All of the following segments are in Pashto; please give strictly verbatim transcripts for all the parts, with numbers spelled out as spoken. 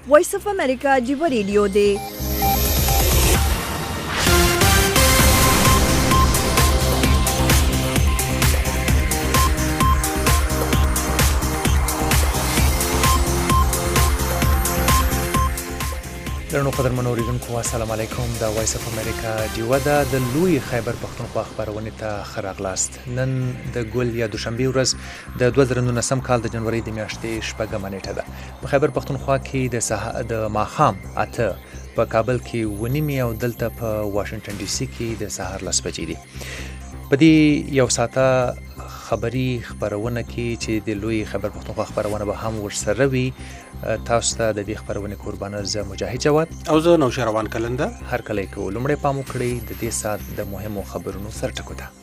وایس اف امریکا جیو ریډیو دی. درنو قدرمنو اوریدونکو السلام علیکم. د وایس اف امریکا ډیوه ده د لوی خیبر پښتونخوا خبرونه ته ښه راغلاست. نن د ګل یا دوشنبه ورځ د دوه زره نولسم کال د جنوري د میاشتې شپږمه نیټه ده. په خیبر پښتونخوا کې د سه د ماښام اته، په کابل کې اوه نیمې او دلته په واشنگټن ډي سي کې د سهار لس بجې دي. په دې یو ساعته خبري خبرونه کې چې د لوی خیبر پښتونخوا خبرونه به هم ورسره وي، تاسو ته د دې خبرونې قربانه زه مجاهد جواد او زه نوشیر روان کلنده هر کله کې لومړی پام وکړئ د دې ساعت د مهمو خبرونو سرټکو ته.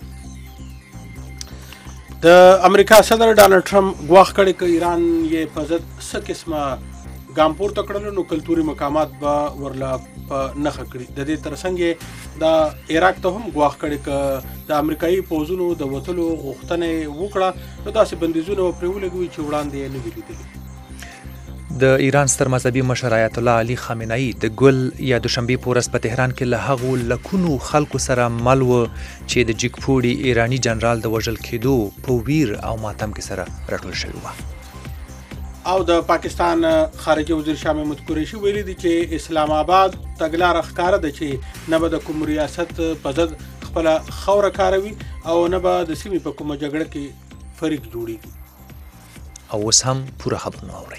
د امریکا صدر ډانلډ ټرمپ ګواښ کړی که ایران یې په ضد څه قسمه ګام پورته کړل نو کلتوري مقامات به ورله په نښه کړي. د دې ترڅنګ یې د عراق ته هم ګواښ کړی که د امریکایي پوځونو د وتلو غوښتنه یې وکړه نو داسې بندیزونه به پرې ولګوي چې وړاندې یې نه وي لیدلي. د ایران ستر مذهبي مشر آیت الله علي خامنه‌ای د ګل یا دوشنبه په ورځ په تهران کې له هغو لکونو خلکو سره مل و چې د جګپوړي ایرانی جنرال د وژل کېدو په ویر او ماتم کې سره راټول شوي وو. او د پاکستان خارجه وزیر شاه محمود قریشي ویلي دي چې اسلام آباد تګلاره ښکاره ده چې نه به د کوم ریاست په ضد خپله خوره کاروي او نه به د سیمې په کومه جګړه کې فریق جوړیږي. او اوس هم پوره خبرونه واورئ.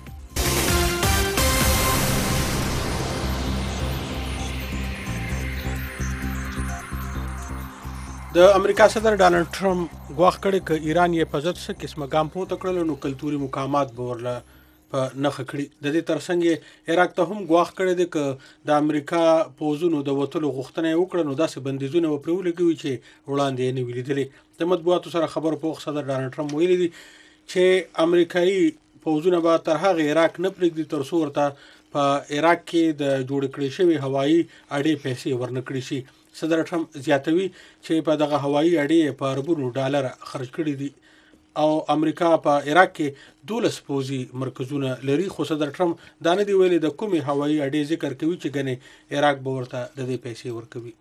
د امریکا صدر ډانلډ ټرمپ ګواښ کړی که ایران یې په ضد څه قسمه ګام پورته کړل نو کلتوري مقامات به ورله په نښه کړي. د دې ترڅنګ یې عراق ته هم ګواښ کړی دی که د امریکا پوځونو د وتلو غوښتنه یې وکړه نو داسې بندیزونه به پرې ولګوي چې وړاندې یې نه وي لیدلي. د مطبوعاتو سره خبرو په وخت صدر ډانلډ ټرمپ ویلي دي چې امریکایي پوځونه به تر هغې عراق نه پرېږدي تر څو ورته په عراق کې د جوړې کړې شوې هوایي اډې پیسې ورنه کړي شي. صدر ټرمپ زیاتوي چې په دغه هوایي اډې په اربونو ډالر خرج کړي دي او امریکا په عراق کې دولس پوځي مرکزونه لري. خو صدر ټرمپ دا نه دی ویلي د کومې هوایي اډې ذکر کوي چې ګنې عراق به ورته د دې پیسې ورکوي.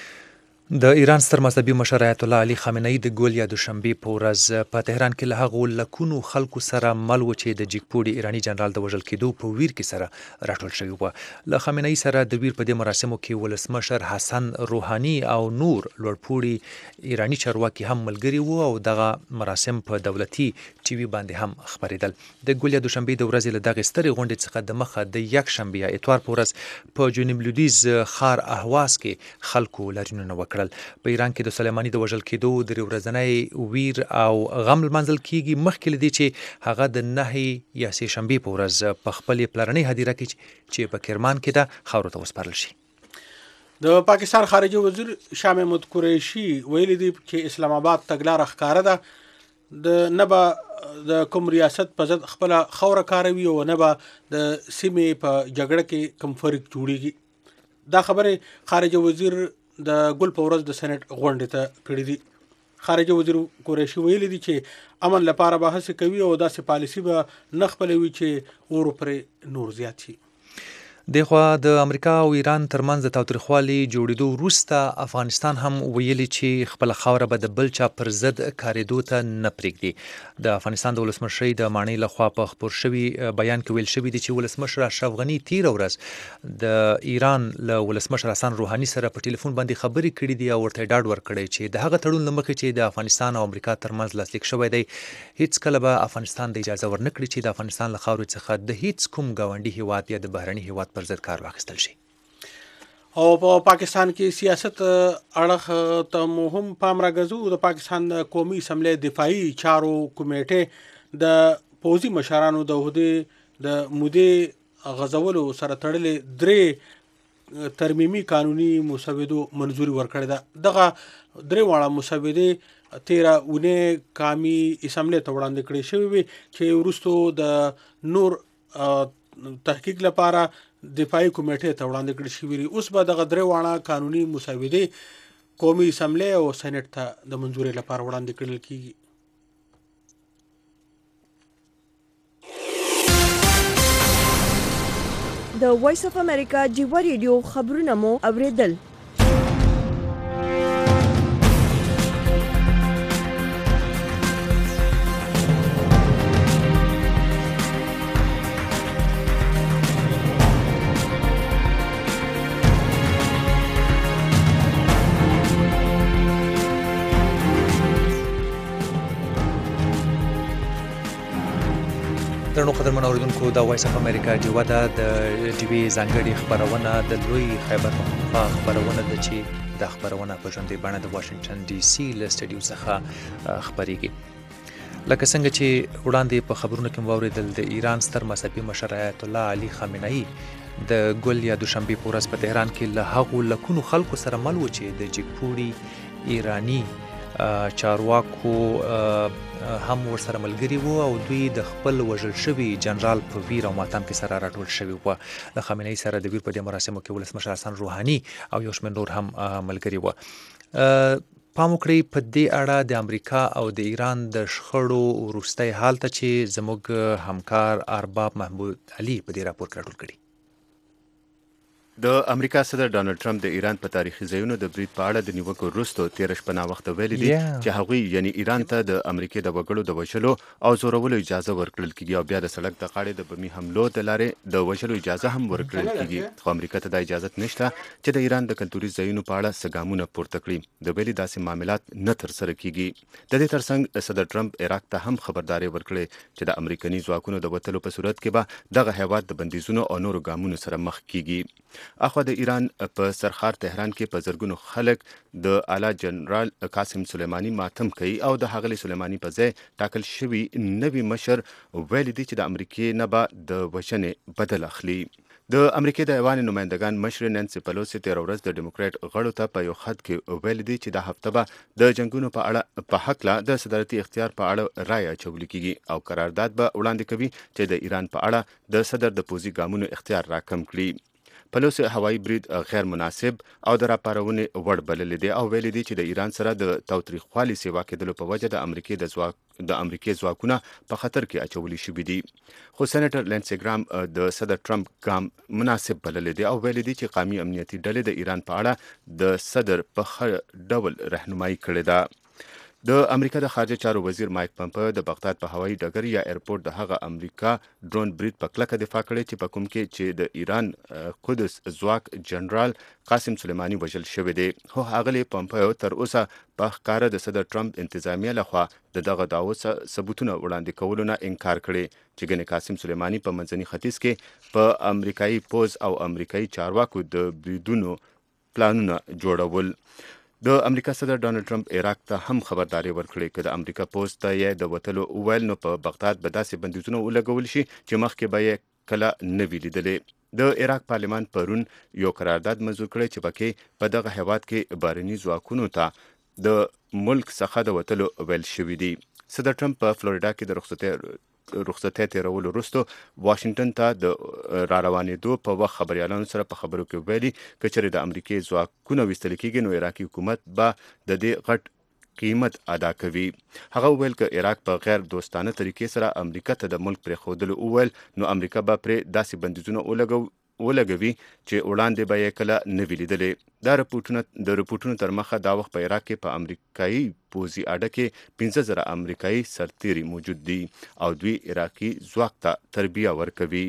د ایران ستر مذهبي مشر آیت الله علي خامنه‌ای د ګل یا دوشنبه په ورځ په تهران کې له هغو لکونو خلکو سره مل و چې د جګپوړي ایرانی جنرال د وژل کېدو په ویر کې سره راټول شوي وو. له خامنه‌ای سره د ویر په دې مراسمو کې ولسمشر حسن روحاني او نور لوړپوړي ایرانی چارواکي هم ملګري وو او دغه مراسم په دولتي ټي وي باندې هم خبرېدل. د ګل یا دوشنبه د ورځې له دغې سترې غونډې څخه د مخه د یکشنبه یا اتوار په ورځ په جنوب لویدیځ ښار اهواز کې خلکو لارښوونونه وکړل. په ایران کې د سلیماني د وژل کېدو درې ورځنی ویر او غم لمانځل کېږي مخکې له دې چې هغه د نهې یا سې شنبې په ورځ په خپلې پلرنۍ هدیره کې چې په کرمان کې ده خاورو ته وسپارل شي. د پاکستان خارجه وزیر شاه محمود قریشي ویلي دي چې اسلام آباد تګلاره ښکاره ده د نه به د کوم ریاست په ضد خپله خوره کاروي او نه به د سیمې په جګړه کې کوم فریق جوړیږي. دا خبرې خارجه وزیر د ګل په ورځ د سېنټ غونډې ته کړي دي. خارجه وزیر قریشي ویلي دي چې امن لپاره به هڅې کوي او داسې پالیسي به نه خپلوي چې اور پرې نور زیات شي. دغه د امریکا او ایران ترمنځ د تاوتریخوالي جوړېدو وروسته افغانستان هم ویلي چې خپل خوره به د بل چا پر ضد کارېدو ته نه پرېږدي. د افغانستان د ولسمشرۍ د ماڼۍ لخوا په خپور شوي بیان کې ویل شوي دي چې ولسمشر اشرف غني تېره ورځ د ایران له ولسمشر حسن روحاني سره په ټلیفون باندې خبرې کړې دي او ورته یې ډاډ ورکړی چې د هغه تړون له مخې چې د افغانستان او امریکا ترمنځ لاسلیک شوی دی هیڅ کله به افغانستان د اجازه ورنه کړي چې د افغانستان له خاورې څخه د هیڅ کوم ګاونډي هیواد یا د بهرني هیواد پر ضد کار واخیستل شي. او په پاکستان کې سیاست اړخ ته مو هم پام راګرځو. د پاکستان قومي اسمبلی دفاعي چارو کمیټې د پوځي مشرانو د عهدې د مودې غځولو سره تړلې درې ترمیمي قانوني مسودو منظوري ورکړې ده. دغه درې واړه مسودې تیره اونۍ قومي اسمبلی ته وړاندې کړې شوې وې چې وروستو د نور تحقیق لپاره دفاعي کمیټې ته وړاندې کړې شوې دي. اوس به دغه درې واړه قانوني مسودې قومي اسمبلی او سېنټ ته د منظورۍ لپاره وړاندې کړل کېږي. د وایس اف امریکا جیبه ریډیو خبرونه مو اوریدل. درنو قدرمن اوریدونکو د وایس اف امریکا جیوه ده د ډیوی ځانګړي خبرونه د لوی خیبر پختونخوا خبرونه ده چې د خبرونه په ژوندۍ بڼه د واشنگټن ډي سي له سټډیو څخه خبرېږي. لکه څنګه چې وړاندې په خبرونو کې مو واورېدل، د ایران ستر مذهبي مشر آیت الله علي خامنه‌ای د ګل یا دوشنبې په ورځ په تهران کې له هغو لکونو خلکو سره مل و چې د جګپوړي ایراني چارواکو هم ورسره ملګري وو او دوی د خپل وژل شوي جنرال په ویر او ماتم کې سره راټول شوي وو. له خامنه‌ای سره د ویر په دې مراسمو کې ولسمشر حسن روحاني او یو شمېر نور هم ملګري وو. پام وکړئ په دې اړه د امریکا او د ایران د شخړو وروستی حال ته چې زموږ همکار ارباب محمود علي په دې راپور کې راټول کړي. د امریکا صدر ډانلډ ټرمپ د ایران په تاریخي ځایونو د برید په اړه د نیوکو وروسته تېره شپه ناوخته ویلي دي چې هغوی یعنی ایران ته د امریکې د وګړو د وژلو او زورولو اجازه ورکړل کېږي او بیا د سړک د غاړې د بمي حملو د لارې د وژلو اجازه هم ورکړل کېږي. خو امریکا ته دا اجازه نشته چې د ایران د کلتوري ځایونو په اړه څه ګامونه پورته کړي. د ویلي داسې معاملات نه ترسره کېږي. د دې ترڅنګ صدر ټرمپ عراق ته هم خبرداری ورکړې چې د امریکایي ځواکونو د وتلو په صورت کې به دغه هیواد د بندیزونو او نورو ګامونو سره مخ کېږي. اخوا د ایران په سرخار تهران کې په زرګونو خلک د اعلی جنرال قاسم سلیمانی ماتم کوي او د ښاغلي سلیمانی په ځای ټاکل شوي نوي مشر ویلي دي چې د امریکې نه به د وژنې بدل اخلي. د امریکې د ایوان نمایندګان مشر نانسي پلوسی تېره ورځ د ډیموکراټ غړو ته په یو خط کې ویلي دي چې دا هفته به د جنګونو په اړه په هکله د صدارتي اختیار په اړه رایه اچول کېږي او قرارداد به وړاندې کوي چې د ایران په اړه د صدر د پوځي ګامونو اختیار راکم کړي. پلوسی هوایي برید غیر مناسب او د راپارونې وړ بللی دی او ویلي دی چې د ایران سره د تاوتریخوالي سیوا کېدلو په وجه د امریکې د ځواک د امریکې ځواکونه په خطر کې اچولي شوي دي. خو سېنیټر لینسي ګرام د صدر ټرمپ ګام مناسب بللی دی او ویلي دی چې قومي امنیتي ډلې د ایران په اړه د صدر په ښه ډول رهنمایي کړې ده. د امریکا د خارجه چارو وزیر مایک پمپیو د بغداد په هوایي ډګر یا ایرپورټ د هغه امریکا ډرون برید په کلکه دفاع کړې چې په کوم کې چې د ایران قدس ځواک جنرال قاسم سلیمانی وژل شوی دی. خو ښاغلي پمپیو تر اوسه په ښکاره د صدر ټرمپ انتظامیه لخوا د دغه دعوو ثبوتونه وړاندې کولو نه انکار کړی چې ګنې قاسم سلیمانی په منځني ختیځ کې په امریکایي پوځ او امریکایي چارواکو د بریدونو پلانونه جوړول. د امریکا صدر ډانلډ ټرمپ عراق ته هم خبرداری ورکړې که د امریکا پوځ ته یې د وتلو وویل نو په بغداد به داسې بندیزونه ولګول شي چې مخکې به یې کله نه وي لیدلې. د عراق پارلمان پرون یو قرارداد منظور کړی چې پکې په دغه هیواد کې بهرني ځواکونو ته د ملک څخه د وتلو ویل شوي دي. صدر ټرمپ په فلوریډا کې د رخصتۍ رخصتۍ تیرولو وروسته واشنگټن ته د را روانېدو په وخت خبریالانو سره په خبرو کې ویلي که چېرې د امریکې ځواکونه ویستل کېږي نو عراقي حکومت به د دې غټ قیمت ادا کوي. هغه وویل که عراق په غیر دوستانه طریقې سره امریکا ته د ملک پرېښودلو وویل نو امریکا به پرې داسې بندیزونه ولګو ولګوي چې وړاندې به یې کله نه وي لیدلې. دا رپورټونه د رپورټونو تر مخه دا وخت په عراق کې په امریکایي پوځي اډه کې پنځه زره امریکایي سرتیري موجود دي او دوی عراقي ځواک ته تربیه ورکوي.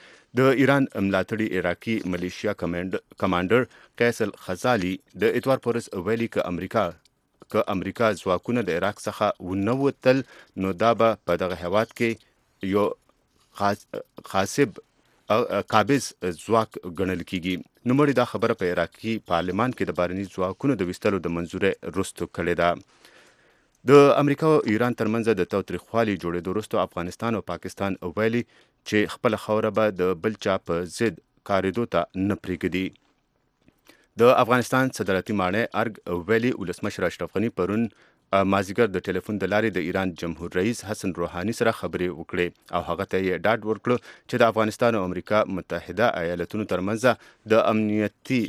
د ایران ملاتړي عراقي ملیشیا کمانډر قیس الخزالي د اتوار په ورځ ویلي که امریکا که امریکا ځواکونه د عراق څخه ونه وتل نو دا به په دغه هیواد کې یو غاصب قابض ځواک ګڼل کېږي. نوموړي دا خبره په عراقي پارلمان کې د بهرني ځواکونو د ویستلو د منظورۍ وروسته کړې ده. د امریکا او ایران ترمنځ د تاوتریخوالي جوړېدو وروسته افغانستان او پاکستان ویلي چې خپله خاوره به د بل چا په ضد کارېدو ته نه پرېږدي. د افغانستان صدارتي ماڼۍ ارګ ویلي ولسمشر اشرف غني پرون مازدیګر د ټلیفون د لارې د ایران جمهور رئیس حسن روحاني سره خبرې وکړې او هغه ته یې ډاډ ورکړو چې د افغانستان او امریکا متحده ایالتونو ترمنځ د امنیتي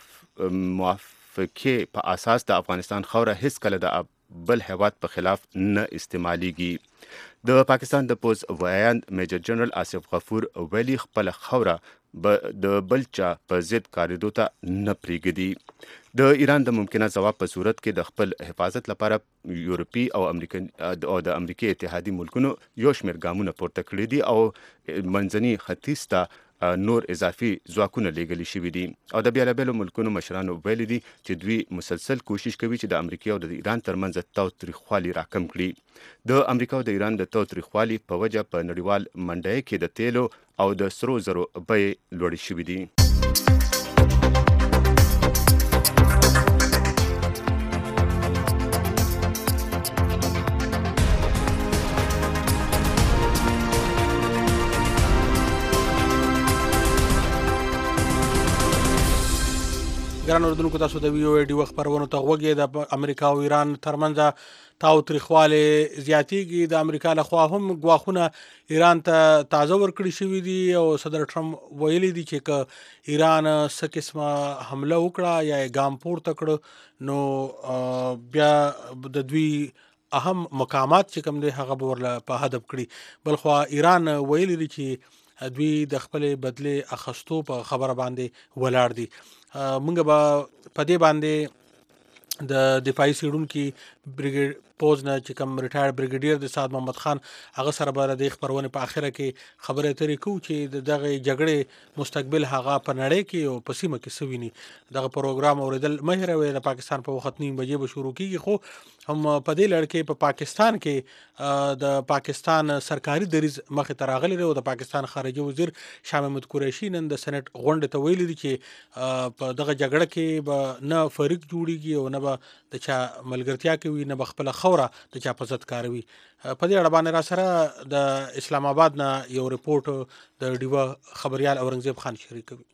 موافقې په اساس د افغانستان خاوره هیڅ کله د بل هیواد په خلاف نه استعمالیږي. د پاکستان د پوز وایاند میجر جنرال آصف غفور ویلي خپل خوره د بلچا په ضد کاریدو ته نه پریږدي. د ایران د ممکنه ځواب په صورت کې د خپل حفاظت لپاره یورپي او امریکن او د امریکای اتحادي ملکونو یو شمېر ګامونه پورته کړي دي او منځني ختیځ ته نور اضافي ځواکونه لیږلي شوي دي. او د بېلابېلو ملکونو مشرانو ویلي دي چې دوی مسلسل کوشش کوي چې د امریکا او د ایران ترمنځ تاوتریخوالي راکم کړي. د امریکا او د ایران د تاوتریخوالي په وجه په نړیوال منډۍ کې د تیلو او د سرو زرو بیې لوړې شوي دي. ګران اردوونکو، تاسو د وی او ای ډي وخت خپرونو ته غوږ د امریکا او ایران ترمنځ تاوتریخوالی زیاتیږي. د امریکا لخوا هم ګواښونه ایران ته تازه ورکړي شوي دي او صدر ټرمپ ویلي دي چې که ایران څه قسمه حمله وکړه یا یې ګام پورته کړه نو بیا د دوی اهم مقامات چې کوم دی هغه به ورله په هدف کړي. بلخوا ایران ویلي دي چې دوی د خپلې بدلې اخیستو په خبره باندې ولاړ دي. موږ به په دې باندې د دفاعي څېړونکي بریګیډ پوز نه چې کوم ریټایر بریګیډیر د سعد محمد خان هغه سره به د خبرونې په اخره کې خبرې اترې کوو چې د دغه جګړې مستقبل هغه په نړۍ کې او په سیمه کې څه ویني. دغه پروګرام اورېدل مه هېروئ. د پاکستان په وخت نیم بجې به شروع کېږي، خو هم په دې لړ کې په پاکستان کې د پاکستان سرکاري دریځ مخې ته راغلی دی او د پاکستان خارجه وزیر شاه محمود قریشي نن د سنټ غونډې ته ویلي دي چې په دغه جګړه کې به نه فریق جوړیږي او نه به د چا ملګرتیا کوي، نه به خپله خوره د چا په ضد کاروي. په دې اړه باندې را سره د اسلام آباد نه یو رپورټ د ډیوه خبریال اورنګزیب خان شریکوي.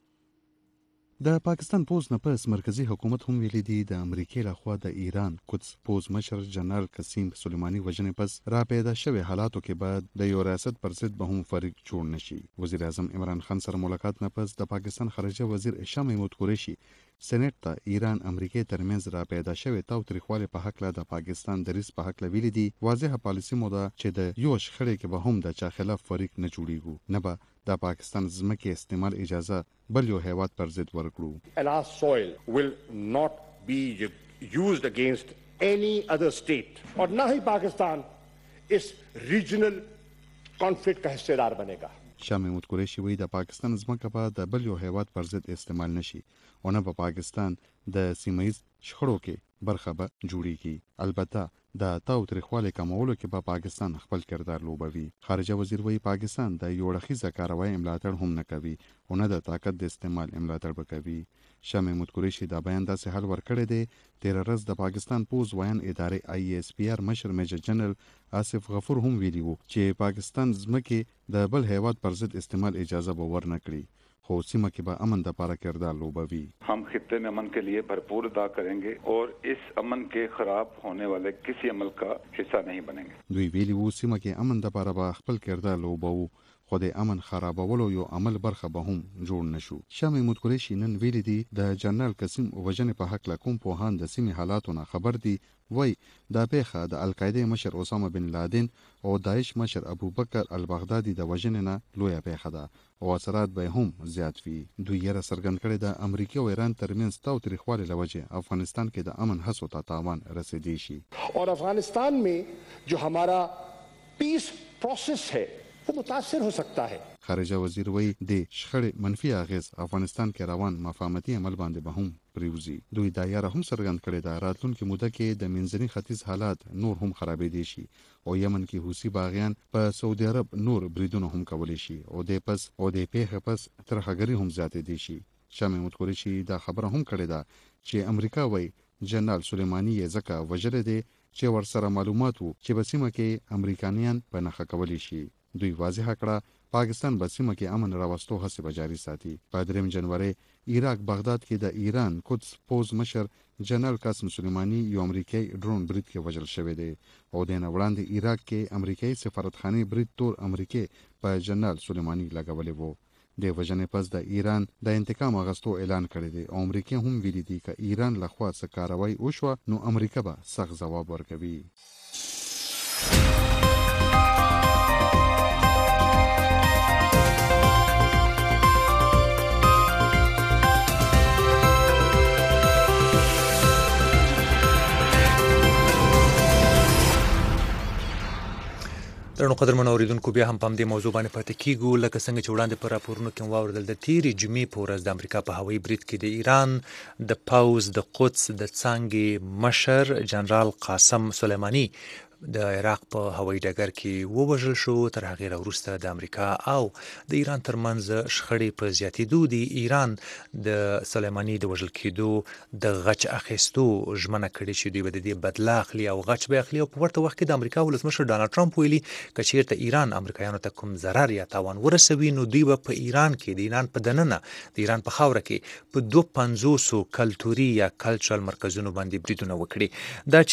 د پاکستان پوز نه پس مرکزی حکومت هم ویلي دي د امریکای لخوا د ایران قدس پوز مشر جنرال قسیم سلیمانی وژنې پس را پیدا شوی حالاتو کې بعد د یو ریاست پر ضد به هم فریق جوړ نشي. وزیر اعظم عمران خان سره ملاقات نه پس د پاکستان خارجه وزیر شاه محمود قریشي سېنات ته ایران امریکای ترمنځ را پیدا شوی تاوتریخوالی په هکله د پاکستان دریځ په هکله ویلي دي واضحه پالیسي مو ده چې د یو شخړې کې به هم د چا خلاف فریق نه جوړیږو، نه به د پاکستان ځمکې استعمال اجازه بل یو هیواد پر ضد ورکړو. And our soil will not be used against any other state. और ना ही पाकिस्तान इस regional conflict का हिस्सेदार बनेगा. شاه محمود قریشي وایي د پاکستان ځمکه به د بل یو هیواد پر ضد استعمال نشي او نه په پاکستان د سیمه ییز شخړو کې برخه به جوړیږي. البته د تاوتریخوالي کمولو کې به پاکستان خپل کردار لوبوي. خارجه وزیر وایي پاکستان د یو اړخیزه کاروای ملاتړ هم نه کوي او نه د طاقت د استعمال ملاتړ به کوي. شاه محمود قریشي دا بیان داسې حل ورکړی دی. تېره ورځ د پاکستان پوز ویان ادارې آی ایس پی آر مشر میجر جنرال آصف غفور هم ویلي وو چې پاکستان ځمکې د بل هیواد پر ضد استعمال اجازه به ورنه کړي، خو سیمه کې به امن دپاره کردار لوبوي. हम खित्ते में अमन के लिए भरपूर अदा करेंगे और इस अमन के खराब होने वाले किसी अमल का हिस्सा नहीं बनेंगे. دوی ویلي وو سیمه کې امن دپاره به خپل کردار لوبوو، خو د امن خرابولو یو عمل برخه به هم جوړ نشو. شاه محمود قریشي نن ویلي دي د جنرال قسیم وژنې په هکله کوم پوهان د سیمې حالاتو نه خبر دي. وای دا پیښه د القاعده مشر اسامه بن لادن او داعش مشر ابوبکر البغدادي د وژنې نه لویه پیښه ده او اثرات به هم زیات وي. دوی یې څرګند کړی د امریکا او ایران ترمنځ تاوتریخوالي له وجې افغانستان کې د امن هڅو ته تاوان رسیدي شي. और अफगानिस्तान में जो हमारा पीस प्रोसेस है वो मुतासिर हो सकता है. خارجه وزیر وایي د شخړې منفي اغیز افغانستان کې روان مفاهمتي عمل باندې به هم پریوزي. دوی دا یاره هم څرګند کړی ده راتلونکې موده کې د منځني ختیځ حالات نور هم خرابېدی شي او یمن کې حوثي باغیان په سعودي عرب نور بریدونه هم کولی شي او د پس او د پیښې پس ترهګري هم زیاتېدی شي. شاه محمود قریشي دا خبره هم کړې ده چې امریکا وایي جنرال سلیمانی یې ځکه وژلی دی چې ورسره معلومات وو چې په سیمه کې امریکایان په نښه کولی شي. دوی واضحه کړه پاکستان به سیمه کې امن راوستو هڅې به جاري ساتي. په دریم جنوري عراق بغداد کې د ایران قدس پوز مشر جنرال قاسم سلیمانی یو امریکایي ډرون برید کې وژل شوی دی او د نه وړاندې عراق کې امریکایي سفارتخانې برید تور امریکای په جنرال سلیمانی لګولې وو. د وژنې پس د ایران د انتقام اخیستو اعلان کړی دی او امریکا هم ویلي دي که ایران لخوا څه کاروایی وشوه نو امریکا به سخت ځواب ورکوي. درنو قدرمنو اوریدونکو بیا هم په همدې موضوع باندې پاتې کیږو لکه څنګه چې وړاندې په راپورونو کې واوریدل د تیرې جمعې په ورځ د امریکا په هوایي برید کې د ایران د پوځ د قدس د څانګې مشر جنرال قاسم سلیمانی د عراق په هوایي ډګر کې ووژل شو. تر هغې وروسته د امریکا او د ایران ترمنځ شخړې په زیاتېدو د ایران د سلیمانی د وژل کېدو د غچ اخیستو ژمنه کړې چې دوی به د دې بدله اخلي او غچ به اخلي. او په ورته وخت کې د امریکا ولسمشر ډانلډ ټرمپ ویلي که چیرته ایران امریکایانو ته کوم ضرر یا تاوان ورسوي نو دوی به په ایران کې د ایران په دننه د ایران په خاوره کې په دوه پنځوسو کلتوري یا کلچرل مرکزونو باندې بریدونه وکړي. دا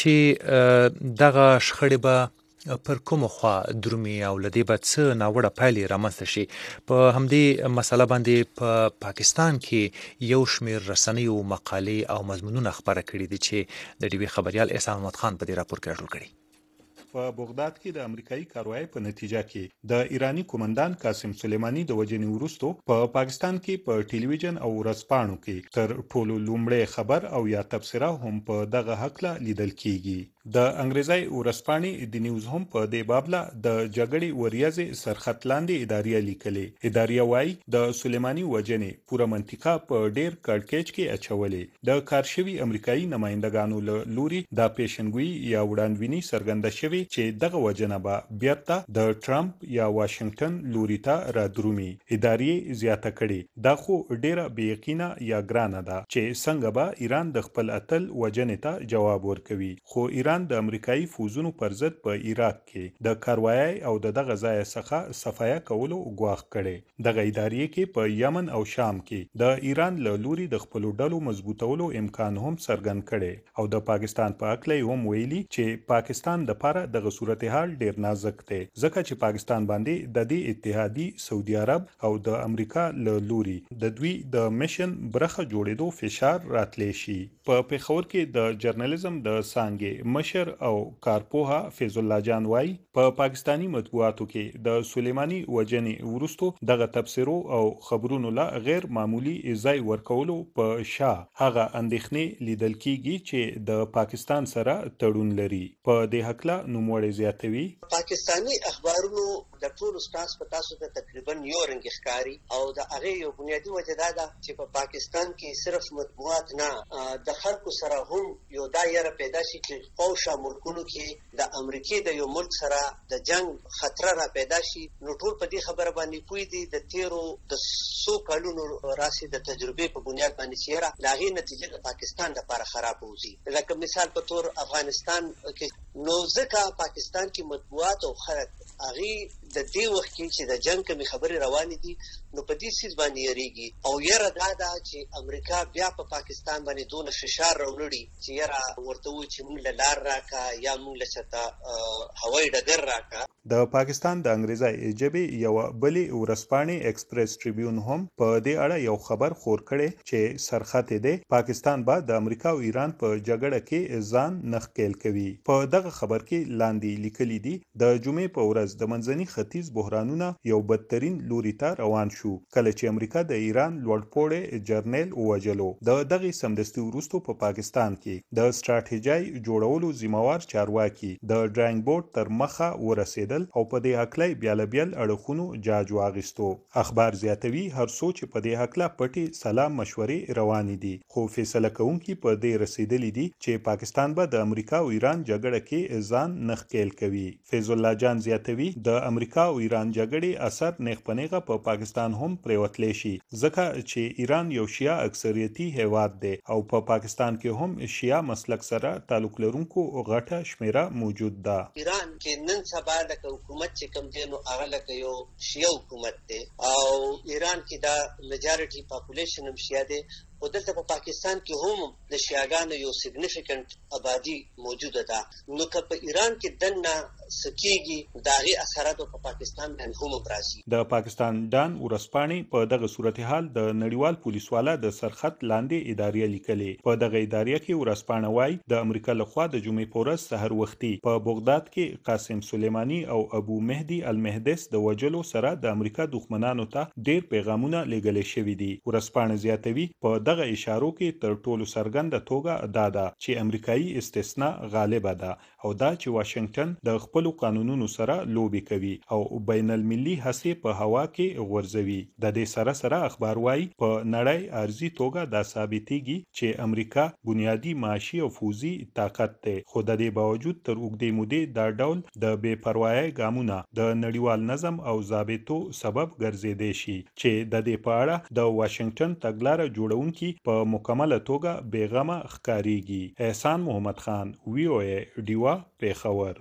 چې دغه شخړې به پر کومه خوا درومي او له دې به څه ناوړه پایلې رامنځته شي. په همدې مسله باندې په پاکستان کې یو شمېر رسنیو مقالې او مضمونونه خپاره کړي دي چې د ډي وي خبریال احسان محمد خان په دې راپور کې راټول کړي. په بغداد کې د امریکایي کاروایی په نتیجه کې د ایرانی کمانډان قاسم سلیمانی د وژنې وروسته په پاکستان کې په ټلویزیون او ورځپاڼو کې تر ټولو لومړی خبر او یا تبصره هم په دغه حق لیدل کیږي. د انګریزي ورځپاڼې د نیوز هم په دې بابله د جګړې وریځې سرخط لاندې اداریه لیکلې. اداریه وايي د سلیمانی وژنې پوره منطقه په ډیر کړکېچ کې اچولې. د کارشوي امریکایي نمائندګانو له لوري د پیشنګوئی یا وړاندویني څرګنده شوې چې دغه وجنه به بیرته د ټرمپ یا واشنگټن لوري ته را درومي. ادارې زیاته کړي دا خو ډیره بې یقینه یا ګرانه ده چې څنګه به ایران د خپل اتل وجنې ته جواب ورکوي. خو ایران د امریکایي فوزونو پر ضد په عراق کې د کاروایی او د دغه ځای څخه صفایه کولو غواخ کړي. دغه ادارې کې په یمن او شام کې د ایران له لوري د خپل ډلو مضبوطولو امکان هم څرګند کړي او د پاکستان په اړه هم ویلي چې پاکستان د لپاره دغه صورتحال ډیر نازک دی ځکه چې پاکستان باندې د دې اتحادی سعودي عرب او د امریکا له لوري د دوی د میشن برخه جوړېدو فشار راتلی شي. په پیښور کې د جرنالیزم د څانګې مشر او کارپوها فیض الله جان وای په پاکستانی مطبوعاتو کې د سلیمانی وجنې وروسته دغه تبصرو او خبرونو لا غیر معمولی ځای ورکولو په شا هغه اندېښنې لیدل کیږي چې د پاکستان سره تړون لري. په دې حق لا نوموړی زیاتوي پاکستانی اخبارونو د ټولو ستاسو په تاسو ته تقریبا یو رنګ ښکاری او د هغه یو بنیادی وجه دا ده چې په پاکستان کې صرف مطبوعات نه د خلکو سره هم یو دایره پیدا شي چې قوشا ملکونو کې د امریکای د یو ملک سره د جنگ خطر را پیدا شي. نو ټول په دې خبره باندې پوي دي د تیرو د سو کلونو راسي د تجربې په بنیاد باندې چیرې د هغې نتیجه د پاکستان لپاره خراب وځي. لکه مثال په تور افغانستان کې نو ځکه پاکستان کې مطبوعات او خلک هغه د دې وخت کې چې د جنگ کومې خبرې روانې دي نو په دې سیس باندې یریږي او یره دا ده چې امریکا بیا په پاکستان باندې دونه فشار راوړي چې یره ورته وایي چې موږ له لار راکا یا موږ له چته هوایي ډګر راکا. د پاکستان د انګریزي ژبې یو بلې ورځپاڼې ایکسپریس ټریبیون هم په دې اړه یو خبر خور کړي چې سرخط دی پاکستان به د امریکا او ایران په جګړه کې ځان نخکېل کوي. په دغه خبر کې لاندې لیکلي دي د جمعې په ورځ د منځني ختیځ بحرانونه یو بدترین لوري ته روان شو کله چې امریکا د ایران لوړپوړی جرنیل ووجلو. د دغه سمدستي وروسته په پاکستان کې د ستراتیژي جوړولو ذمہوار چارواکي د ډراینګ بورډ تر مخه ورسېدل او په دې حق بیل بیل اړخونو جاج واغستو. اخبار زیاتوي هر څوک په دې حق لا پټي سلام مشورې روانې دي خو فیصله کوونکي په دې رسیدلې دي چې پاکستان به د امریکا او ایران جګړه کې ځان نخکېل کوي. فیض الله جان زیاتوي د امریکا او ایران جګړې اثر نیغپنیغه په پاکستان هم پریوتلی شي ځکه چې ایران یو شیعه اکثریتي هیواد دی او په پا پاکستان کې هم شیعه مسلک سره تعلق لرونکو غټه شمیره موجود ده. ایران کې نن سبا د حکومت چې کوم دی نو هغه لکه یو شیعه حکومت دی او ایران کې دا میجارټي پاپولیشن هم شیعه دی او دلته په پاکستان کې هم د شیعاګانو یو سیګنیفیکنٹ آبادی موجوده ده. نو که په ایران کې دنه سکیږي د هغې اثرات په پاکستان باندې هم راځي. د پاکستان ډان ورځپاڼې په دغه صورتحال د نړیوال پولیس والا د سرخط لاندې ادارې لیکلې. په دغه ادارې کې ورځپاڼه وایي د امریکا لخوا د جمعې په ورځ سحر وختي په بغداد کې قاسم سلیمانی او ابو مهدي المهدس د وجلو سره د امریکا دښمنانو ته ډیر پیغامونه لیږل شوي دي. ورځپاڼه زیاتوي په دغه اشارو کې تر ټولو څرګنده توګه دا ده چې امریکایي استثناء غالبه ده او دا چې واشنگټن د خپل قانونونو سره لوبي کوي او بین المللي هڅې په هوا کې غورځوي. د دې سره سره اخبار وايي په نړۍ ارزي توګه دا ثابتېږي چې امریکا بنیادی معاشي او فوزي طاقت دی، خو د دې باوجود تر اوږدې مودې دا ډول د بې پروایۍ ګامونه د نړیوال نظم او ضابطو سبب ګرځېدای شي چې د دې په اړه د واشنگټن تګلاره جوړونکي په مکمله توګه بیغمه ښکاریږي. احسان محمد خان، وی او ای ډیوا، پیښور.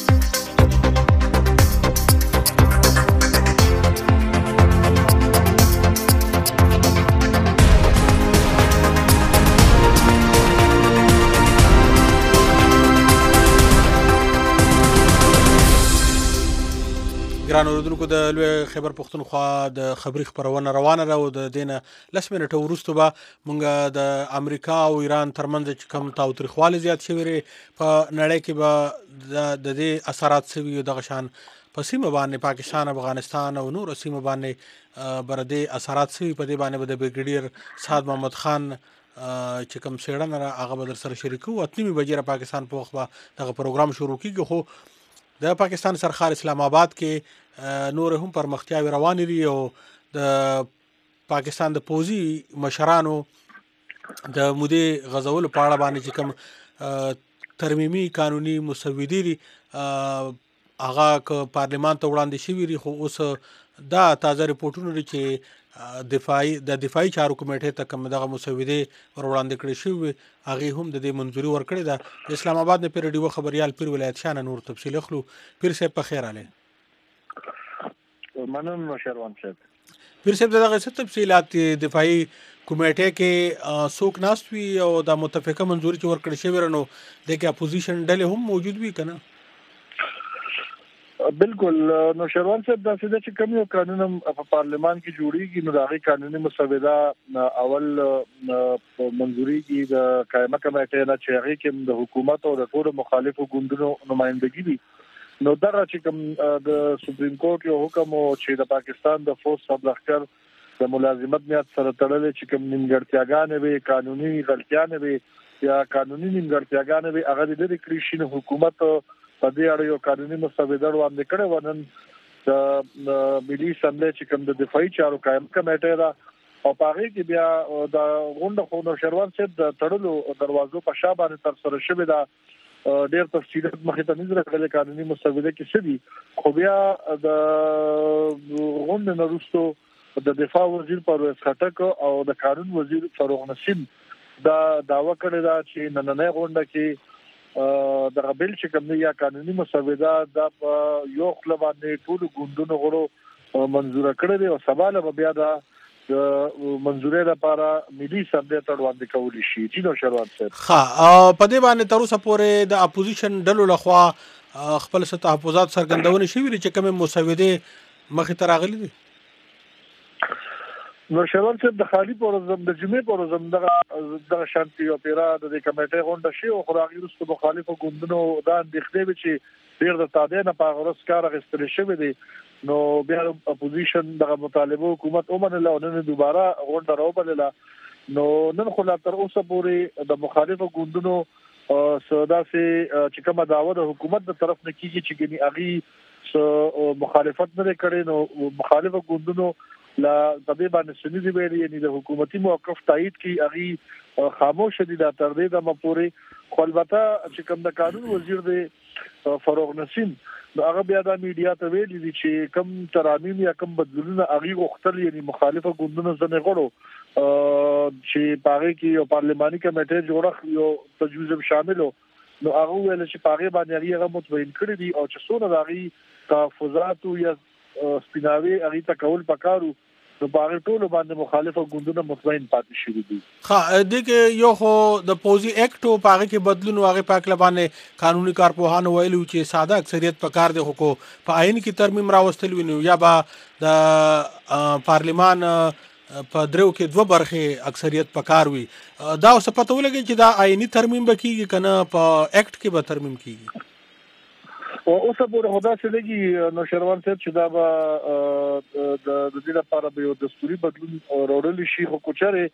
ګران اوریدونکو، د لوی خیبر پښتونخوا د خبري خبرونه روانه ده او د دینه لس منټه وروسته به مونږ د امریکا او ایران ترمنځ چې کوم تاوتریخوالی زیات شوی په نړۍ کې به د دې اثرات سوي دغه شان په سیمه باندې پاکستان، افغانستان او نور سیمه باندې بر دې اثرات سوي. په دې باندې به د بریګیډیر سعد محمد خان چې کوم څېړنه را هغه به در سره شریکو. اته نیمې بجې پاکستان په وخت به دغه پروګرام شروع کیږي، خو د پاکستان سرخار اسلام آباد کې نور هم پرمختیاوي روانې دي او د پاکستان د پوځي مشرانو د مودې غزولو په اړه باندې چې کوم ترمیمي قانوني مسودې دي هغه که پارلمان ته وړاندې شوي دي، خو اوس دا تازه ریپورټونه دي چې دفاعي د دفاعي چارو کمیټې ته کوم دغه مسودې ور وړاندې کړې شوي هغې هم د دې منظوري ورکړې ده. د اسلام آباد نه پیر ډیوه خبریال پیر ولایت شاه نور تفصیل اخلو. پیر صاحب په خیر اله. مننه شروان صاحب. پیر صاحب دغه څه تفصیلات دفاعي کمیټې کې څوک ناست وي او د متفقه منظوري چې ورکړې شوې نو د کې اپوزیشن ډلې هم موجود وي کنه؟ بالکل. نو شروان صاحب دا څه چې کوم یو قانون په پارلمان کې جوړیږي نو دغه قانوني مسوده اول منظوري کې د قائمه کمیټې نه چې هغه کې د حکومت او د ټول مخالفو ګوندونو نمائندګي دي. نو دا چې کوم د سپریم کورټ یو حکم او چې د پاکستان د فوج سب لخر د ملازمت میاد سره تړلې چې کوم نیمګړتیاګانې وي، قانوني غلطیاں وي یا قانوني نیمګړتیاګانې وي، هغه د دې کریشن حکومت په دې اړه یو قانوني مسوده وړاندې کړې و. نن د ملي اسمبلی چې کوم د دفاعي چارو قائم کمیټه ده او په هغه کې بیا د غونډه خو نو شروان صاحب د تړلو دروازو په شا باندې تر سره شوې ده. ډېر تفصیلات مخې ته نظر کړل قانوني مسوده کې څه دي، خو بیا د غونډې نه وروسته د دفاع وزیر پرویز خټک او د قانون وزیر فاروق نسیم دا دعوه کړې ده چې نننۍ غونډه کې د غبل چې کوم یا قانوني مسوده د یو خپل باندې ټول ګوندونو غړو منزور کړی دی او سباله بیا دا د منزورې لپاره ملي اسمبلی ته وړاندې کولی شي. چې نو شروان صاحب ښه په دې باندې تر اوسه پورې د اپوزیشن ډلو لخوا خپل څه تحفظات څرګندونه شوي دي چې کومې مسودې مخې ته راغلي دي؟ نو شروان صاحب د خالی پورزم د جمعې پورزم دغه دغه شانتي او پیرا د کمیټې غونډه شي او خراغي رسو مخالفو ګوندونو دا اندېښنې وي چې ډېر د تابع نه په غرس کار غستل شوی دی. نو بیا اپوزیشن دغه مطالبه حکومت ومنله او نن دوباره غونډه راوبلله. نو نن خو لا تر اوسه پورې د مخالفو ګوندونو سودا سي چې کومه دعوه د حکومت د طرف نه کیږي چې ګني اغي مخالفت نه کړي. نو مخالفو ګوندونو لا طبيب باندې سنیدي ویلي یعنی د حکومتي موقف تایید کی اغي خاموش دي دا تر دې د مپوري. خو البته چې کوم د قانون وزیر دی فاروق نسیم نو هغه بیا د میډیا ته ویلي دي چې کوم ترامیم یا کوم بدلونونه اغي غوښتل یعنی مخالفه ګوندونو ځنه غړو چې پاره کې یو پارلماني کمیټه جوړه یو تجویز شامل نو هغه ویل چې پاره باندې هغه مطمئن کړی دي او چې څونه داغي تحفظات یا سپیناوي هغه تکول پکارو نو باغ ټول باندې مخالفه ګوندونه مطمئن پاتې شوي دي. ها د کې یو خو د پوزي اکټ او باغ کې بدلون واغې پاکله باندې قانوني کارپوهانو ویلو چې ساده اکثریت پکار دی خو په آئین کې ترمیم راوستل ویني یا با د پارلمان په درو کې دوه برخې اکثریت پکار وي. دا اوس پته ولګي چې دا آئینی ترمیم به کیږي کنه په اکټ کې به ترمیم کیږي؟ او اوس په هدا چې لګي نو شروان صاحب چې دا به د دې لپاره به یو دستوري بدلون وروړل شي خو کوچره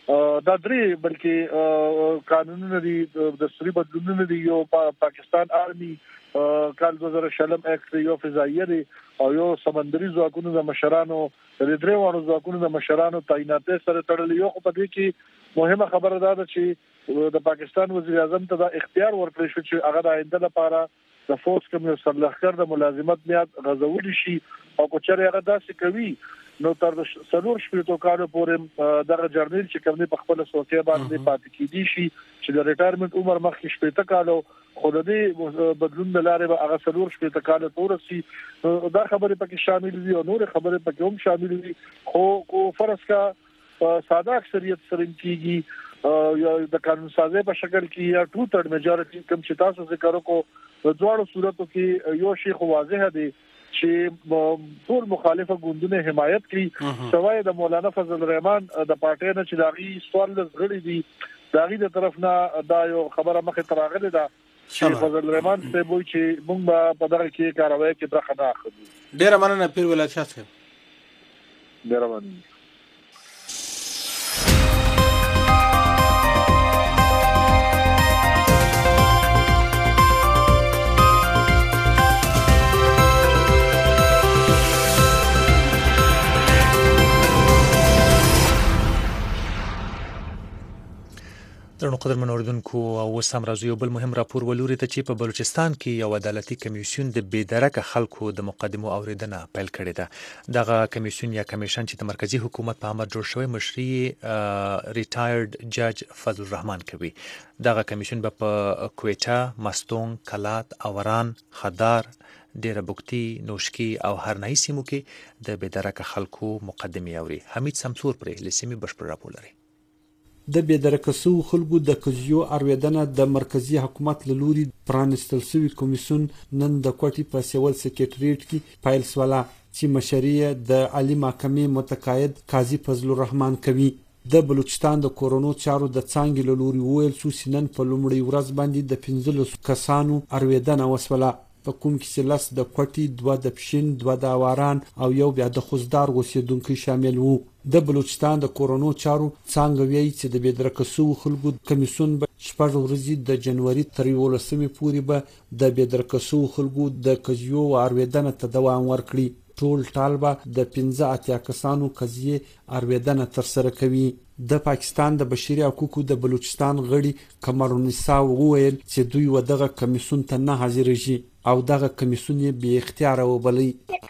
دا درې بلکې قانونونه دي د سری بدلونونه دي یو پاکستان آرمي کال دوه زره شلم اکټ یو فضائیه دي او یو سمندري ځواکونو د مشرانو د درې وانو ځواکونو د مشرانو تعیناتي سره تړلې یو په دې کې مهمه خبره ده چې د پاکستان وزیر اعظم ته دا اختیار ورکړی شو چې هغه د آینده لپاره د فوز کوم یو سرلښکر د ملازمت میاد غزول شي او کو چېرې هغه داسې کوي نو تر څلور شپږ کالو پورې دغه جرنیل چې کومې په خپل سوچې باندې پاتې کیدي شي چې د ریټایرمنټ عمر مخکې شپږ کالو خو د دې بدلون د لارې به هغه څلور شپږ کالو تورسي دا خبره پکې شامل دي او نور خبره پکې هم شامل دي خو کو فرض کا ساده اکثریت سره کیږي یا د قانون سازي په شکل کې یا ټو تھرډ میجورټي کوم چې تاسو ذکر وکړو د دوه صورتو کې یو شی خو واضح دی چې ټول مخالفه ګوندونه حمایت کوي سوای د مولانا فضل الرحمن د پارټي نه چې داغي سوال لږ دي داغي د طرف نه دا یو خبره مخه تراغله ده چې فضل الرحمن ته وایي چې موږ په دغه کې کاروي کې برخه نه اخلو. ډیر مننه پیر ولایت شاه صاحب. ډیر مننه. درنو قدرمن اوریدونکو او سم راځو یو بل مهم راپور ولوري ته چې په بلوچستان کې یو عدالتي کمیسیون د بېدرکه خلکو د مقدمو اوریدنه پیل کړې ده. دغه کمیسیون یا کمیشن چې د مرکزی حکومت په امر جوړ شوی مشري ریټایرډ جج فضل الرحمن کوي. دغه کمیسیون به په کویټه، مستونګ، کلات، اوران، خدار، ډیره بوکتی، نوشکی او هرناهی سیمو کې د بېدرکه خلکو مقدمې اوري. حمید سمسور پرې لسیمې بشپړ راپور لري. د بېدرکه شوو خلکو د قضیو اورېدنه د مرکزی حکومت له لوري پرانستل شوی کمیسیون نن د کوټې په سیول سکریټریټ کې پیل شوله چې مشري د عالی محکمې متقاعد قاضي فضل الرحمن کوي. د بلوچستان د کورونو چارو د څانګې له لوري وویل شو چې نن په لومړۍ ورځ باندې د پنځلسو کسانو اورېدنه وشوله په کوم کې چې لس د کوټې، دوه د پښین، دوه د اوران او یو بیا د خوزدار اوسېدونکي شامل وو. د بلوچستان د کورونو چارو څانګه وایي چې د بېدرکه شوو خلکو کمیسیون به شپږ ورځې د جنوري تر یولسمې پورې به د بېدرکه شوو خلکو د قضیو اورېدنه ته دوام ورکړي. ټول ټال به د پنځه اتیا کسانو قضیې اورېدنه ترسره کوي. د پاکستان د بشري حقوقو د بلوچستان غړي قمرالنساء وویل چې دوی و دغه کمیسیون ته نه حاضرېږي او دغه کمیسیون یې بې اختیاره وبلي.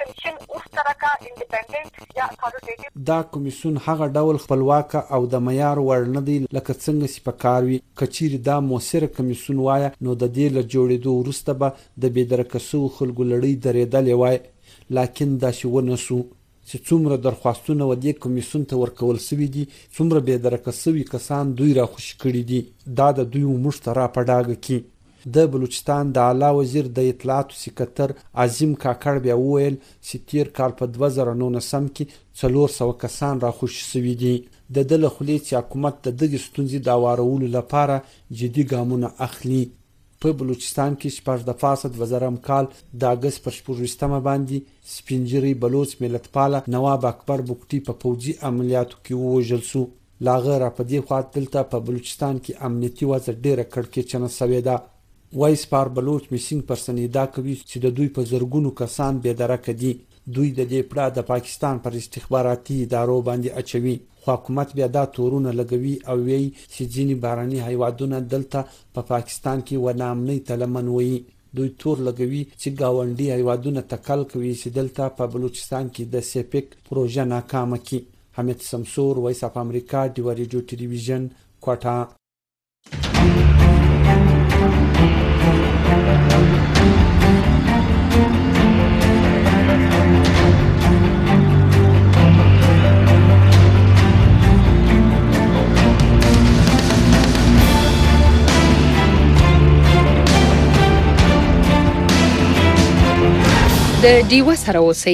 دا کمیسیون هغه ډول خپلواک او د معیار وړ نه دی لکه څنګه چې پکار وي. که چیرې دا موثره کمیسیون وایه نو د دې له جوړېدو وروسته به د بېدرکه شوو خلکو لړۍ درېدلې وای، لاکن داسې ونه سو چې څومره درخواستونه و دې کمیسیون ته ورکول شوي دي، څومره بېدرکه شوي کسان دوی راخوشي کړي دي. دا د دوی موږ ته را په ډاګه کې. د بلوچستان د اعلی وزیر د اطلاعاتو سکرتر عظیم کاکړ بیا وویل چې تیر کال په دوه زره نولسم کې څلور سوه کسان راخوشي شوي دي. د ده له خولې چې حکومت د دغې ستونزې د هوارولو لپاره جدي ګامونه اخلي. په بلوچستان کې شپږ د پاسه دوه زرم کال د اګست پر شپږویشتمه باندې سپینجري بلوچ ملتپاله نواب اکبر بوکټي په پوځي عملیاتو کې ووژل شو. لاغه را په دې خوا دلته په بلوچستان کې امنیتي وضع ډېره کړکېچنه سوې ده. وایس پار بلوچ میسینګ پرسن ادعا کوي چې د دوی په زرګونو کسان بېدرکه دي. دوی د دې پړه د پاکستان پر استخباراتي ادارو باندې اچوي، خو حکومت بیا دا تورونه لګوي او وایي چې ځینې بهرني هیوادونه دلته په پا پاکستان کې و ناامنۍ ته لمن وایي. دوی تور لګوي چې ګاونډي هیوادونه تکل کوي چې دلته په بلوچستان کې د سیپک پروژه ناکامه کړي. حمید سمسور، وایس اف امریکا، ډیوا ریډیو ټلویزیون، کوټه. د ډیوا سره اوسئ.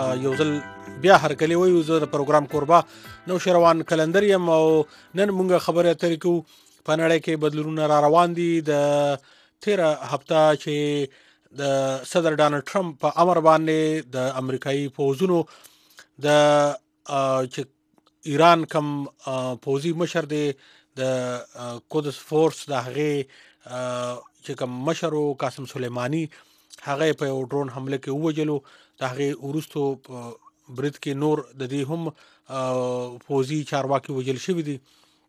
یو ځل بیا هرکلی وایو. زه د پروګرام کوربه نو شروان کلندر یم او نن مونږ خبرې اترې کوو په نړۍ کې بدلونونه را روان دي. د تیره هفته چې د صدر ډانلډ ټرمپ په امر باندې د امریکایي پوځونو د چې ایران کم پوځي مشر دی د قدس فورس د هغې چې کوم مشر و قاسم سلیماني هغه په یو ډرون حمله کې ووجلو. د هغې وروستو په برید کې نور د دې هم پوځي چارواکي وجل شوي دي.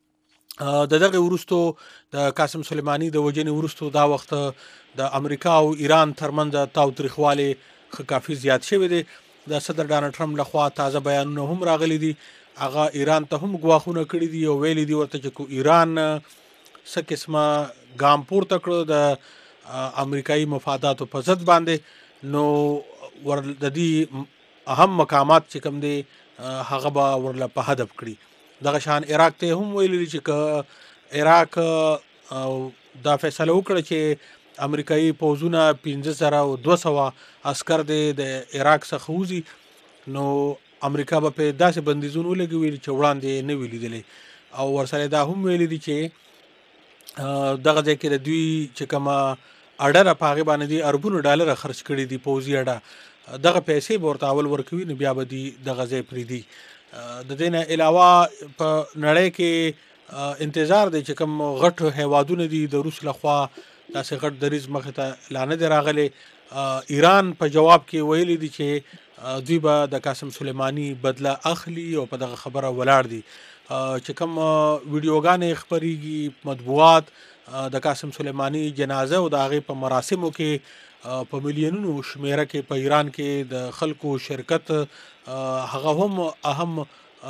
د دغه وروستو د قاسم سلیماني د وجنې وروستو دا وخت د امریکا او ایران ترمنځ تاوتریخوالی کافي زیات شوی دی. د صدر ډانلډ ټرمپ لخوا تازه بیانونه هم راغلي دي. هغه ایران ته هم ګواښونه کړي دي او ویلي دي ورته چې کو ایران څه قسمه ګام پورته کړو د امریکایي مفاداتو په ضد باندې نو ور د دې اهم مقامات چې کوم دي هغه به ورله په هدف کړي. دغه شان عراق ته هم ویلي چې که عراق دا فیصله وکړه چې امریکایي پوځونه پنځه زره او دوه سوه عسکر دی د عراق څخه وځي نو امریکا به په داسې بندیزونه ولګوي چې وړاندې نه وي لیدلی. او ورسره دا هم ویلي دي چې دغه ځای کې د دوی چې کومه اډه په هغې باندې دي اربونو ډالره خرڅ کړي دي پوځي اډه. دغه پیسې به ورته اول ورکوي نو بیا به دي دغه ځای پرېږدي. د دې نه علاوه په نړۍ کې انتظار دی چې کوم غټ هیوادونه دي د روس لخوا داسې غټ دریځ مخې ته لا نه دی راغلی. ایران په جواب کې ویلي دي چې دوی به د قاسم سلیماني بدله اخلي او په دغه خبره ولاړ دي. چې کوم ویډیوګانې خپرېږي مطبوعات د قاسم سلیماني جنازه او د هغې په مراسمو کې په میلیونونو شمیره کې په ایران کې د خلکو شرکت هغه هم اهم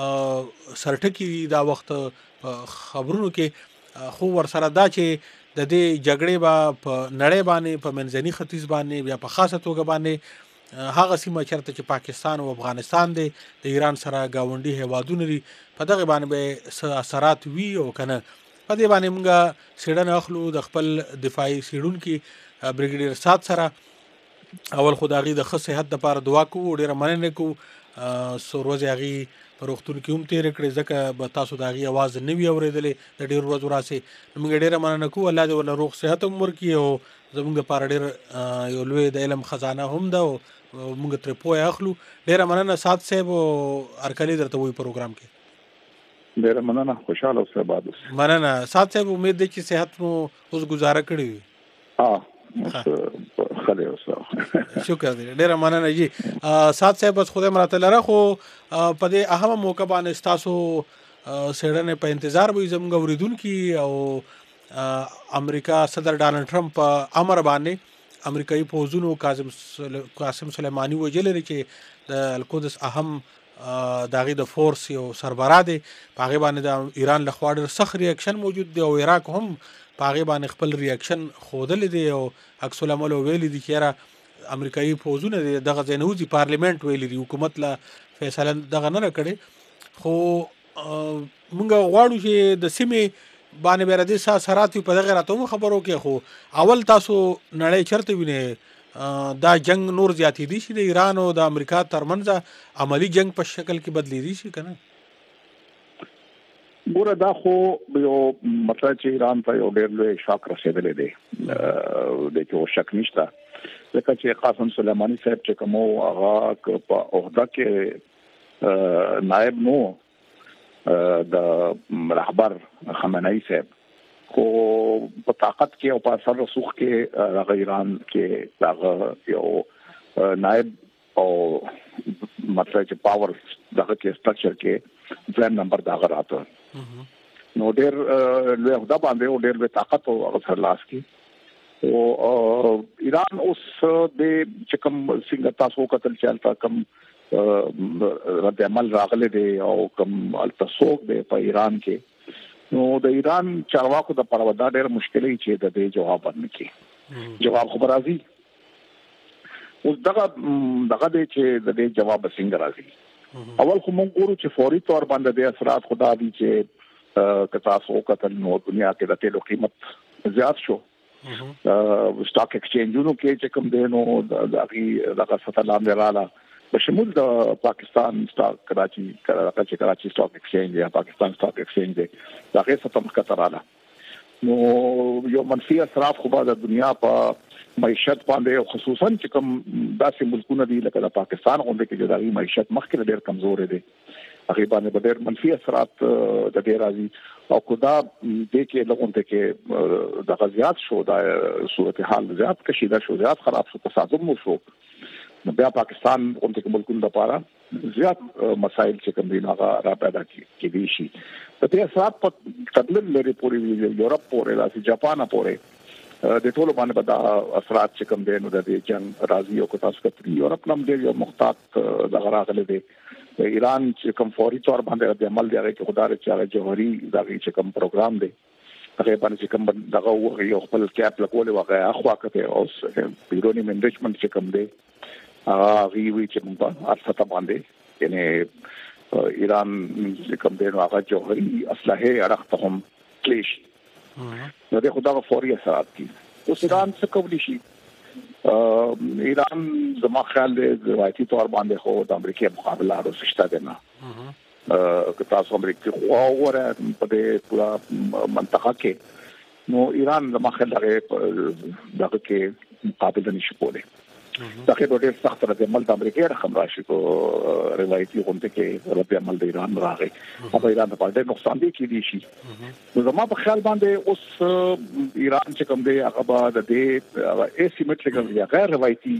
سرټکي دا وخت په خبرونو کې. خو ورسره دا چې د دې جګړې به په نړۍ باندې په منځني ختیځ باندې بیا په خاصه توګه باندې هغه سیمه چېرته چې پاکستان او افغانستان دی د ایران سره ګاونډي هیوادونه دي په دغه باندې به څه اثرات وي او که نه. په دې باندې موږ څېړنه اخلو د خپل دفاعي څېړونکي بریګیډیر سات سره. اول خو د هغې د ښه صحت دپاره دعا کوو، ډېره مننه کوو. څو ورځې هغې په روغتون کې هم تېرې کړې ځکه به تاسو د هغې اواز نه وي اورېدلی د ډېرو ورځو راسې. نو موږ ډېره مننه کوو، الله دې ورله روغ صحت هم ورکړي او زموږ دپاره ډېر یو لوی د علم خزانه هم ده او موږ ترې پوهه اخلو. ډېره مننه سات صاحب او هرکلی درته وایو پروګرام کې. ډېره مننه، خوشحاله اوسه، آباد اوسه. مننه سات صاحب، امید دی چې صحت مو اوس ګزاره کړې وي. خلی اوسه. شکر دی، ډېره مننه جي سات صاحب. بس خدای مراته لره خو په دې اهمه موقع باندې ستاسو څېړنې په انتظار وي زموږ اورېدونکي. او امریکا صدر ډانلډ ټرمپ په امر باندې امریکایي پوځونو قاسم سلیماني وژلی دی چې د القدس اهم د هغې د فورس یو سربراہ دی. په هغې باندې د ایران لخوا ډېر سخت ریاکشن موجود دی او عراق هم په هغې باندې خپل ریاکشن ښودلی دی او عکس العمل ویلي دي چې یاره امریکایي پوځونه دی دغه ځای نه وځي. پارلیمنټ ویلي دي، حکومت له فیصله دغه نه راکړې. خو موږ غواړو چې د سیمې باندې بیا د دې څه اثرات وي په دغې راته هم خبرو کې. خو اول تاسو نړۍ چېرته وینئ دا جنګ نور زیاتېدی شي د ایران او د امریکا ترمنځ عملي جنګ په شکل کې بدلېدی شي که نه؟ ګوره دا خو یو مطلب چې ایران ته یو ډېر لوی شاک رسېدلی دی، د کې اوس شک نشته. ځکه چې قاسم سلیماني صاحب چې کوم و هغه په عهده کې نایب نو د رهبر خامنه‌ای صاحب، خو په طاقت کې او په اثر رسوخ کې هغه ایران کې هغه یو نایب او مطلب چې پاور دغه کې سټرکچر کې پلان نمبر دغه راته نو ډېر لوی عہده باندې او ډېر لوی طاقت او هغه سر لاس کې او ایران اوس د چې کوم څنګه تاسو کتل چلتا کوم رد عمل راغلی دی او کوم التسوق دی په ایران کې نو د ایران چارواکو د پاره دا ډېر مشکلې چې د دې جواب ورنکړي. جواب خبر راځي اوس دغه دغه دې چې د دې جواب څنګه راځي. اول خو موږ ګورو چې فوري تور باندې د اثرات خدا دي چې کتا سو کتل نو دنیا کې د تیلو قیمت زیات شو. سٹاک ایکسچینجونو کې چې کوم دی نو د هغې دغه سطح لاندې راله بشمول د پاکستان سٹاک کراچي کراچي کراچي سٹاک ایکسچینج یا پاکستان سٹاک ایکسچینج دی دا غیر ستم کتراله نو یو منفي اثرات خو د دنیا په معیشت باندې خصوصا چې کوم داسې ملکونه دي لکه د پاکستان غونډه کې د معیشت مخکې ډېر کمزور دي هغه باندې ډېر منفي اثرات د ډېر راځي او خدا دې کې لغونته کې د غزيات شو د صورتحال زیات کشیده شو زیات خراب شو تصادم شو نو بیا پاکستان غونډه کې ملکونه لپاره زیات مسایل چې کوم دي هغه را پیدا کیږي شي د دې اثرات په تدلل لري پوری یورپ پورې راځي جاپان پورې د ټولو باندې به دا اثرات چې کوم دي نو د جنگ راځي او کو تاسو کتري یورپ نم دی یو محتاط د غراغله دی ایران چې کوم فوري تور باندې د عمل دی هغه خدای چې هغه جوهري دا چې کوم پروګرام دی هغه باندې چې کوم دغه یو خپل کیپ لکول واقعا اخوا کته او بیرونی انریچمنت چې کوم دی هغه وی چې موږ ارثه باندې یعنی ایران چې کوم دی هغه جوهري اسلحه اړخته هم کلیش نو د خدای فوري اثرات دي اوس ایران څه کولی شي ایران زما خیال دی روایتي تور باندې خو د امریکای مقابله راوسته ده نه که تاسو امریکای خو اوره په دې پورا منطقه کې نو ایران زما خیال دی دغه کې مقابله نشي کولای دا کې ډېر سخت رد عمل د امریکای رقم راشي کو روایتي غونډه کې رد عمل د ایران راغی او ایران په ډېر نقصان دی کې دي شي نو زما په خیال باندې اوس ایران چې کوم دی هغه د دې اسیمټریک یا غیر روایتي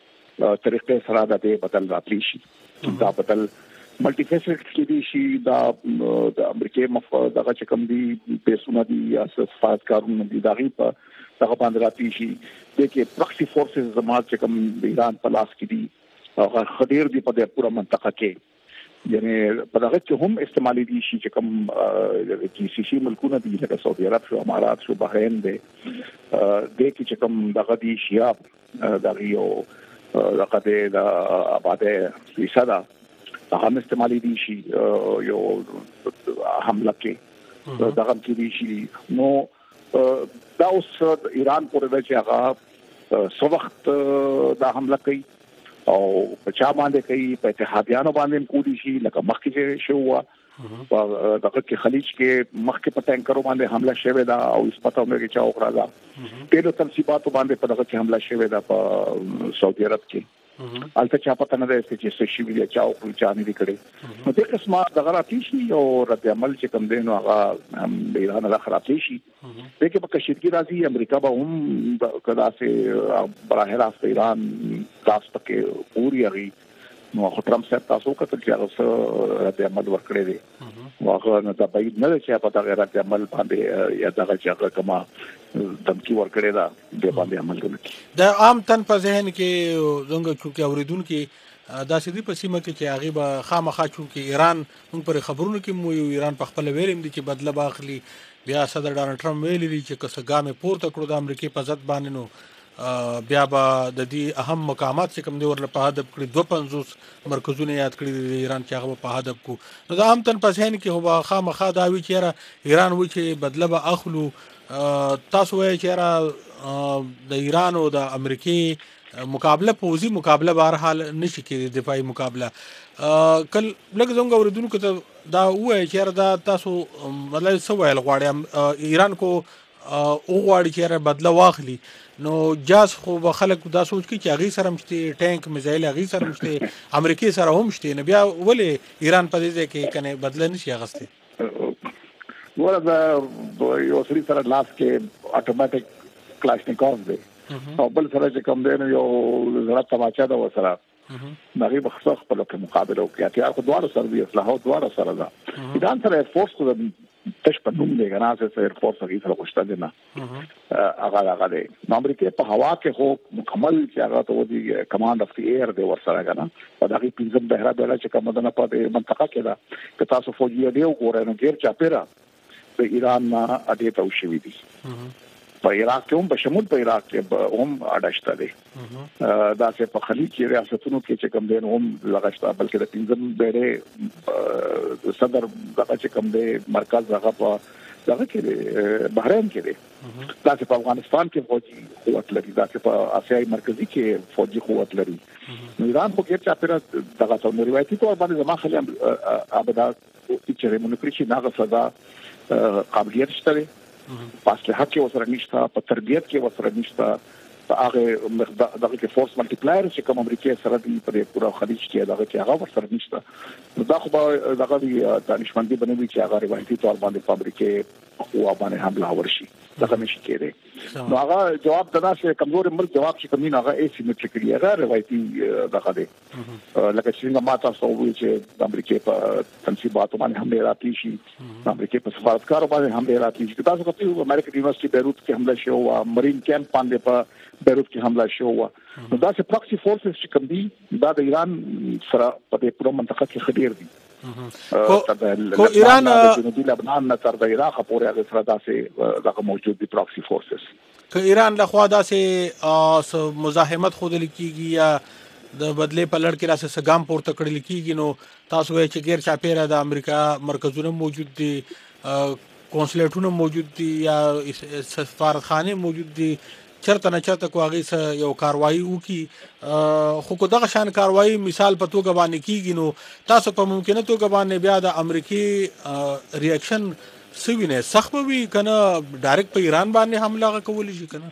طریقې سره د دې بدل راتلی شي دا بدل ملټي فیسټ کې دي شي دا د امریکای مفاد دغه چې کوم دی پیسونه دي یا صفات کارونه دي دغه په دغه باندې راتلی شي د کې پراکسي فورسز زموږ چې کوم د ایران په لاس کې دي هغه خطر دي په دې پوره منطقه کې یعنی په دغه کې هم استعمالي دي شي چې کوم د سی سی ملکونه دي لکه سعودي عرب شو امارات شو بحرین دي د کې چې کوم دغه دي شیاب دغه یو دغه د آباده فیصده هغه استعمالي دي شي یو حمله کې دغه کې دي شي نو دا اوس ایران پورې د هغه سو وخت دا حمله کوي او په چا باندې کوي په اتحادیانو باندې کوي شي لکه مخکې شو و دغه کې خلیج کې مخکې په ټانکرو باندې حمله شوه دا او سپتاو مې چې اوخرا دا ټیلو تنصیبات باندې په دغه کې حمله شوه دا په سعودي عرب کې البته چا پته نه ده چې څه شي ویل چا او چا نه وکړي نو د قسمه دغه راتی شي او رد عمل چې کوم دین او هغه د ایران له خرابې شي دغه په کشیدګي راځي امریکا به هم کدا سه براه راست ایران تاسو کې پوری هغه نو خو ټرمپ سره تاسو کتل چې هغه رد عمل ورکړي دي واغه نه دا باید نه چې په دغه رد عمل باندې یا دغه چې هغه کما دمکی ورکړی دا د باندې عمل کوي د عام تن په ذهن کې زنګ چې اوریدونکو دا سړي په سیمه کې چې هغه به خامخا چې ایران موږ پر خبرونو کې مو ایران په خپل ویلم دي چې بدله باخلي بیا صدر ډانلډ ټرمپ ویلي دي چې کسه ګامه پورته کړو د امریکای په ضد باندې نو بیا به د دې اهم مقامات چې کوم دی ورله په هدف کړی دوه پنځوس مرکزونه یاد کړی د ایران چې هغه په هدف کو نو د عام تن په ذهن کې هو خامخا دا وی چې ایران وی چې بدله به اخلو تاسو وایي چې را د ایران او د امریکای مقابله پوزي مقابله بهر حال نشي کېږي دفاعي مقابله کل لکه څنګه اوریدونکو ته دا وایي چې دا تاسو مطلب څه ویل غواړي ایران کو او غواړي چې بدله واخلي نو جاس خو به خلک دا سوچ کوي چې هغه سره مشته ټانک میزایل هغه سره مشته امریکای سره هم مشته نه بیا ولې ایران په دې کې کنه بدله نشي اغسته ورته یو سری سره لاس کې اتوماتیک کلاشنیکوف دی او بل سره چې کوم دی یو زړه تماچا دا وسره دغه بخصوص په لکه مقابله وکړي چې هغه دوه سره دی اصلاحات دوه سره ده ایران سره فورس کو تش په نوم دی غنا سره فورس هغه سره خوشته دي نه هغه هغه دی نو امریکا په هوا کې خو مکمل چې هغه ته ودی کمانډ اف دی ایر دی ورسره غنا په دغه پنځم بهره بهره چې کوم دنه په منطقه کې ده که تاسو فوجي دی وګورئ نو ډیر چاپیرا د ایران نه اډې ته وشوي دي په عراق کې هم بشمول په عراق کې هم اډشته دي دا چې په خلیج کې ریاستونو کې چې کوم دین هم لغشته بلکې د پنځم بیره صدر دغه چې کوم دی مرکز هغه په دغه کې بحرین کې دی دا چې په افغانستان کې فوجي قوت لري دا چې په آسیای مرکزی کې فوجي قوت لري نو ایران خو کې چې پر دغه څو روایتي تور باندې زما خلک ابدا چې مونږ چې ناغه صدا قابلیت شته په اصله کې وسره نشته په تربیت کې وسره نشته په هغه دغه کې فورس ملټی پلایر چې کوم امریکای سره دی په پورا خلیج کې دغه کې هغه ورسره نشته نو دا خو دغه دی دانشمندي بنوي چې هغه روایتي تور باندې فابریکې خو باندې حمله ورشي دغه نشي کېده نو هغه جواب دنا چې کمزور ملک جواب چې کمین هغه ایسیمټریکلی هغه روایتي دغه دی لکه چې ما تاسو وایي چې د امریکای په تنصیباتو باندې حمله راتلی شي د امریکای په سفارتکارو باندې حمله راتلی شي تاسو کوم امریکا یونیورسيټي بیروت کې حمله شو او مرین کیمپ باندې په بیروت کې حمله شو نو دا چې پراکسي فورسز چې کوم دي دا د ایران سره په دې پوره منطقه کې خډیر دي کو ایران د لبنان نه تر د عراق پورې هغه سره داسې دغه موجود دي پراکسي فورسز که ایران له خوا داسې مزاحمت خود لیکيږي یا د بدلې په لړ کې راسه سګام پورته کړل کیږي نو تاسو وایي چې غیر چاپیره د امریکا مرکزونه موجود دي کونسلیټونه موجود دي یا سفارتخانه موجود دي چرته نه چرته کو هغه یو کاروایی وکي خو کو دغه شان کاروایی مثال په توګه باندې کیږي نو تاسو په ممکنه توګه باندې بیا د امریکای ریاکشن سوینه سخت وي کنه ډایرکټ په ایران باندې حمله کولی شي کنه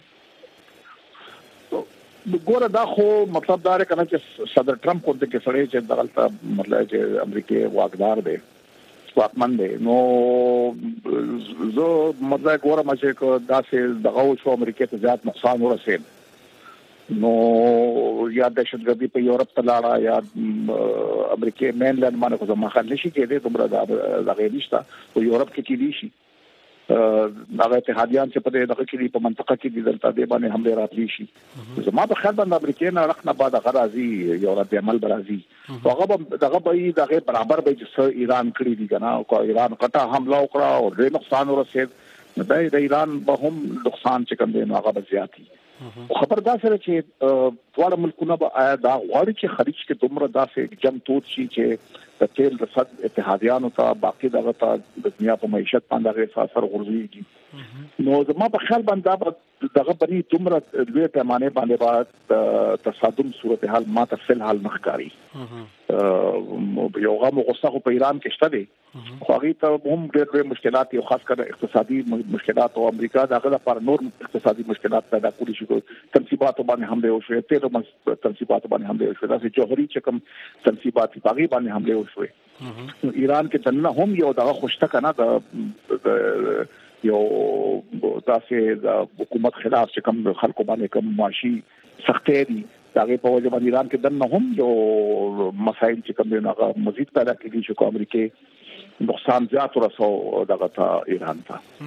ګوره دا خو مطلب دا رې کنه چې صدر ټرمپ کوته کې سړی چې دغلطه مطلب چې امریکای واقدار دی واکمن دی نو زه مطلب ګوره چې دا چې دغه شو امریکای ته زیات نقصان ورسېد نو یا دهشتګردي په یورپ ته لاړه یا امریکای مینلند باندې خو ځما خل نشي کېدی دومره دغه نشته او یورپ کې کېدی شي هغه اتحادیان چې په دغه کې په منطقه کې دي دلته د باندې حمله راتلی شي زما په خیال باندې امریکای نه رخ نه بعد غرازي یورپ عمل برازي هغه دغه به دغه برابر به چې ایران کړی دي کنه او ایران قطع حمله وکړه او ډېر نقصان ورسېد نو د ایران به هم نقصان چې کوم دی هغه به زیاتی خبردار سره چې ټول ملکونه به آیا دا غواړي چې خلیج کې دومره داسې جنگ تود شي چې د تیل رسد اتحادیانو ته باقي دغه ته د دنیا په معیشت باندې اثر غورځيږي نو زما په خیال باندې دغه بری دومره لوی پیمانه باندې بعد تصادم صورتحال ما ته فل حال نخکاری یو غو غوسه په ایران کې شته دي خو هغه ته هم ډېر ډېر مشکلات او خاص کر اقتصادي مشکلات او امریکا دغه لپاره نور اقتصادي مشکلات پیدا کولی شي تنصیبات باندې حمله وشوي تیرو تنصیبات باندې حمله وشوي دا چې جوهري چې کوم تنصیبات باغی باندې حمله وشوي ایران کې تنه هم یو دغه خوشته کنه د یو داسې د حکومت خلاف چې کوم خلکو باندې کوم معاشي سختۍ دي دغه په وجه باندې ایران کې دنه هم یو مسایل چې کوم نه هغه مزید پیدا کیږي چې امریکای نقصان زیات ورسو دغه ته ایران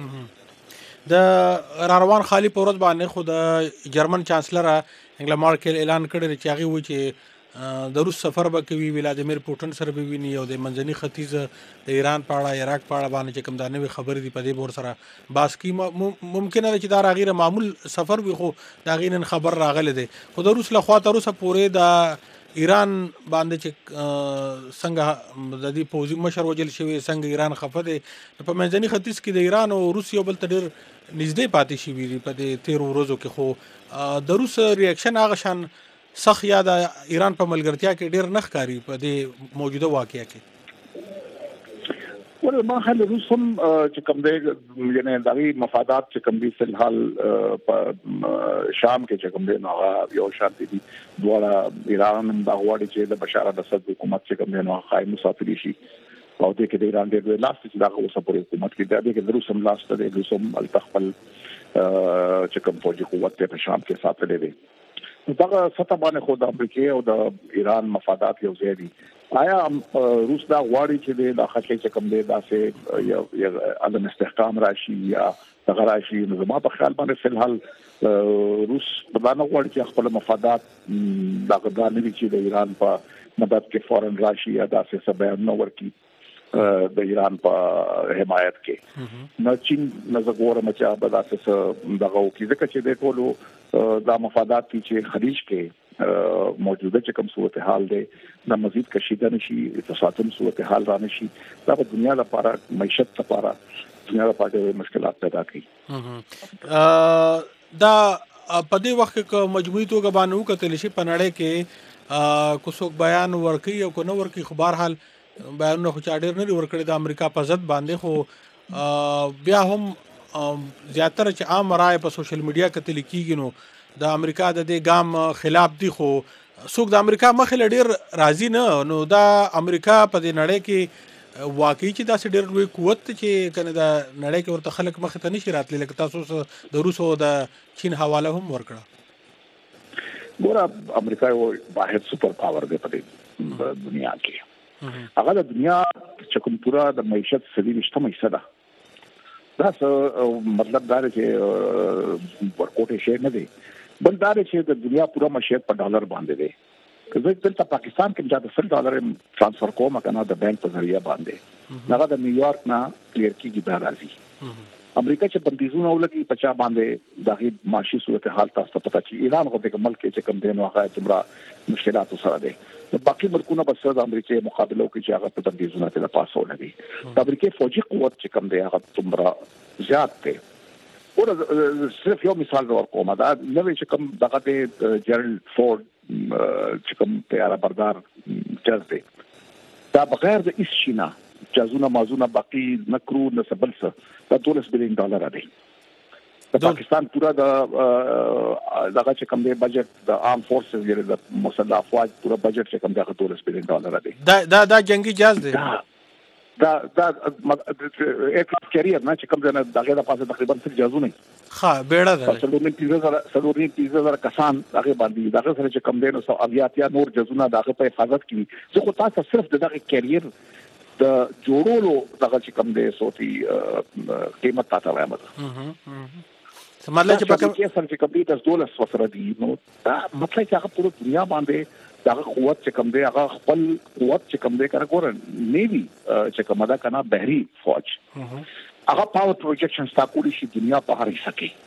ته د روان خالی په ورځ باندې خو د جرمن چانسلر انګلا مارکل اعلان کړی چې هغه و چې د روس سفر به کوي ولادیمیر پوتین سره به ویني او د منځني ختیځ د ایران په اړه عراق په اړه باندې چې کوم دا نوې خبرې دي په دې بور سره باس کی ممکن نه چې دا غیر معمول سفر وي خو دا غینن خبر راغله دي خو د روس له خوا ته روسه پورې د ایران باندې چې څنګه د دې پوزي مشر وجل شوی څنګه ایران خفه دي په منځني ختیځ کې د ایران او روس یو بل تډر نږدې پاتې شي وي په دې تیر ورځو کې خو د روس ریاکشن هغه شان سخت یا د ایران په ملګرتیا کې ډېر نخکاری په دې موجوده واقعیا کې ول ما خل روس هم چې کوم دی یعنی دغه مفادات چې کوم دي په حال په شام کې چې کوم دی نو یو شانتي دي دواړه ایران هم د غواړي چې د بشار الاسد حکومت چې کوم دی نو قائم مسافري شي او د کې د ایران د لاس چې دغه اوسه پورې حکومت کې د دې کې روس هم لاس ته د روس هم التخفل چې کوم فوجي قوت په شام کې ساتلې دي دغه سطح باندې خو د امریکا او د ایران مفادات یو ځای دي آیا روس دا غواړي چې د خلک چې کوم دی داسې یو عدم استحکام راشي یا دغه راشي نو ما په خیال باندې فل حال روس دا نه غواړي چې خپل مفادات دغه دا نه چې د ایران په مدد کې فورن راشي یا داسې سبب نو ورکی د ایران په حمایت کې نو چین نزګور مچا بداسه دغه کې ځکه چې د ټولو د مفادات چې خلیج کې موجوده چې کوم صورتحال دی د مزید کشیده نشي تصادم صورتحال را نشي دا په دنیا لپاره معیشت لپاره دنیا لپاره مشکلات پیدا کوي دا په دې وخت کې مجموعي توګه باندې وکتل شي په نړۍ کې کو څوک بیان ورکړي او کو نه ورکړي خو بهرحال بیانونه خو چا ډېر نه دي ورکړي د امریکا په ضد باندې خو بیا هم زیاتره چې عام رائے په سوشل میډیا کې تل کېږي نو د امریکا د دې ګام خلاف دي خو څوک د امریکا مخې له ډېر راضي نه نو دا امریکا په دې نړۍ کې واقعي چې داسې ډېر لوی قوت چې کنه د نړۍ کې ورته خلک مخې ته نشي راتلی لکه تاسو د روس او د چین حواله هم ورکړه ګوره امریکا یو واحد سپر پاور دی په دنیا کې هغه د دنیا چې کوم پورا د معیشت سړي نشته معیشت ده دا مطلب دا دی چې ورکوټ شي نه دی بل دا دی چې د دنیا پورا معیشت په ډالر باندې دی که زه دلته پاکستان کې دا سل ډالر ترانسفر کوم کنه د بانک په ذریعہ باندې هغه د نیویارک نه کلیر کیږي به راځي امریکا چې بندیزونه ولګي پچا باندې دغه معاشي صورتحال تاسو ته پتا چې ایران غو د ملک چې کم دین واقع تمرا مشکلات سره ده باقي ملکونه بس د امریکای مقابله کوي چې هغه په بندیزونه ته پاسو لګي د امریکای فوجي قوت چې کم دی هغه تمرا زیات دی او صرف یو مثال ورکوم دا نوې چې کم دغه د جنرال فورد چې کوم تیار بردار جز دی دا بغیر د هیڅ شینه جازونه مازونه باقي نکرو نسبل څه دا دولس بلین ډالر دی د پاکستان پورا د دغه چې کوم دی بجټ د عام فورسز یې د مسلح افواج پورا بجټ چې کوم دی دولس بلین ډالر دی دا دا دا جنگي جاز دی دا دا ایرکرافت کیریئر نه چې کوم دی دغه د پاسه تقریبا څه جازونه ها بیړه ده سلورین پیزا سلورین پیزا زر کسان هغه باندې دغه سره چې کوم دی نو اویات یا نور جزونه دغه په حفاظت کوي زه خو تاسو صرف دغه کیریئر د جوړولو دغه چې کوم دی صوتي قیمت تاسو وایم سماله چې په کې سره چې کوم دی د دولس وسره دی نو دا مطلب چې هغه ټول دنیا باندې دغه قوت چې کوم دی هغه خپل قوت چې کوم دی کنه ګورن نیوی چې کوم دا کنه بحري فوج هغه پاور پروجیکشن ستا کولی شي دنیا په هر ځای کې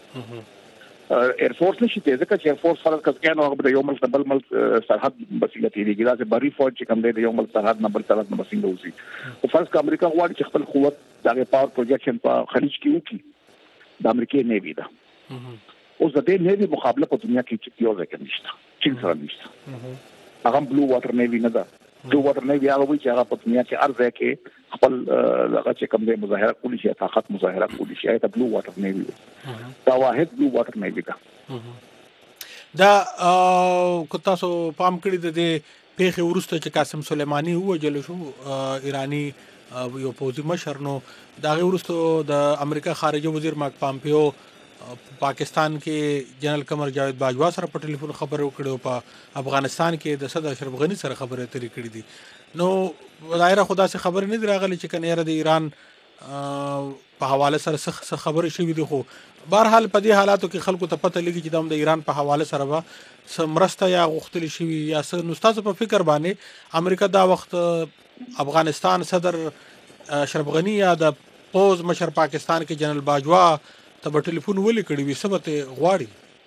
ایر فورس نشي ته ځکه چې ایر فورس فرض کړه نو هغه د یو ملک بل ملک سرحد بسیله تیریږي دا چې بری فوج چې کوم دی د یو ملک سرحد نه بل سرحد نه بسنګ وځي او فرض کړه امریکا غواړي چې خپل قوت دغه پاور پروجیکشن په خلیج کې وکړي د امریکای نیوی دا او د دې نیوی مقابله په دنیا کې چې یو ځای کې نشته چین سره نشته هغه بلو واټر نیوی نه ده بلو واټر نیوی هغه وایي چې هغه په دنیا کې هر ځای کې خپل هغه چې کوم دی مظاهره کولی شي طاقت مظاهره کولی شي دا بلو واټر نیوی دا واحد بلو واټر نیوی ده دا کو تاسو پام کړی د دې پیښې ورسته چې قاسم سلیمانی ووجل شو ایرانی یو پوځي مشر نو دا ورسته د امریکا خارجه وزیر مارک پامپیو پاکستان کې جنرال قمر جاوید باجوا سره په ټلیفون خبرو کړو په افغانستان کې د صدر اشرف غنی سره خبرې اترې کړې دي نو ظاهره خدا سے خبر نه راغلی چې کنه د ایران په حواله سره څه خبرې شوې دي خو بهرحال په دې حالاتو کې خلکو ته پته لګي چې د ایران په حواله سره به سمرسته یا غوښتل شي یا څه نو تاسو په فکر باندې امریکا دا وخت افغانستان صدر اشرف غنی یا د پوز مشر پاکستان کې جنرال باجوا ته په ټلیفون ولې کړی وي سمته غواړي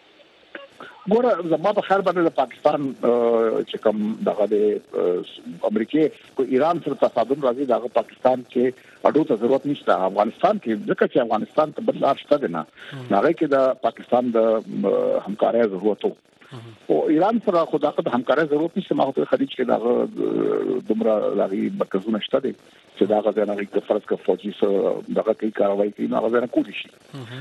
ګوره زما په خیال باندې د پاکستان چې کوم دغه د امریکای کو ایران سره تصادم راځي دغه پاکستان کې اډو ته ضرورت نشته افغانستان کې ځکه چې افغانستان ته بل لار شته نه هغه کې د پاکستان د همکارۍ ضرورت او ایران سره خدای د همکارۍ ضرورت نشته ماته خلیج کې دغه دومره لغي مرکزونه شته دي چې دغه د نړۍ د فرض کې فوجي سره دغه کوي کاروایی کوي نو هغه نه کولی شي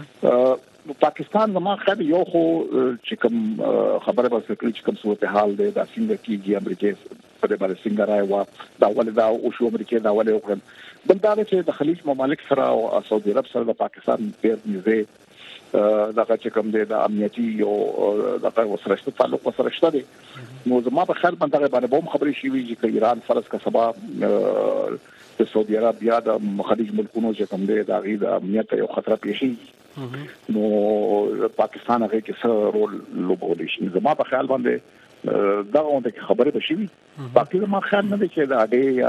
پاکستان زما خد یو خو چې کوم خبره به سکري چې کوم صورتحال دی دا څنګه کیږي امریکای په دې باندې څنګه راي وا دا ولې دا او شو امریکای دا ولې وکړل بل دا چې د خلیج ممالک سره او سعودي عرب سره د پاکستان ډیر نږدې دغه چې کوم دی د امنیتي او دغه وسره تعلق وسره شته دي نو زما په خیال باندې باندې به خبرې شي وي چې ایران فرض کا سبا د سعودي عرب یا د خلیج ملکونو چې کوم دی دا غي د امنیت یو خطر پیښي نو پاکستان هغه کې څه رول لوبولی شي زما په خیال باندې دا غونډه کې خبره بشي باقي ما خیال نه دی چې دا اړې یا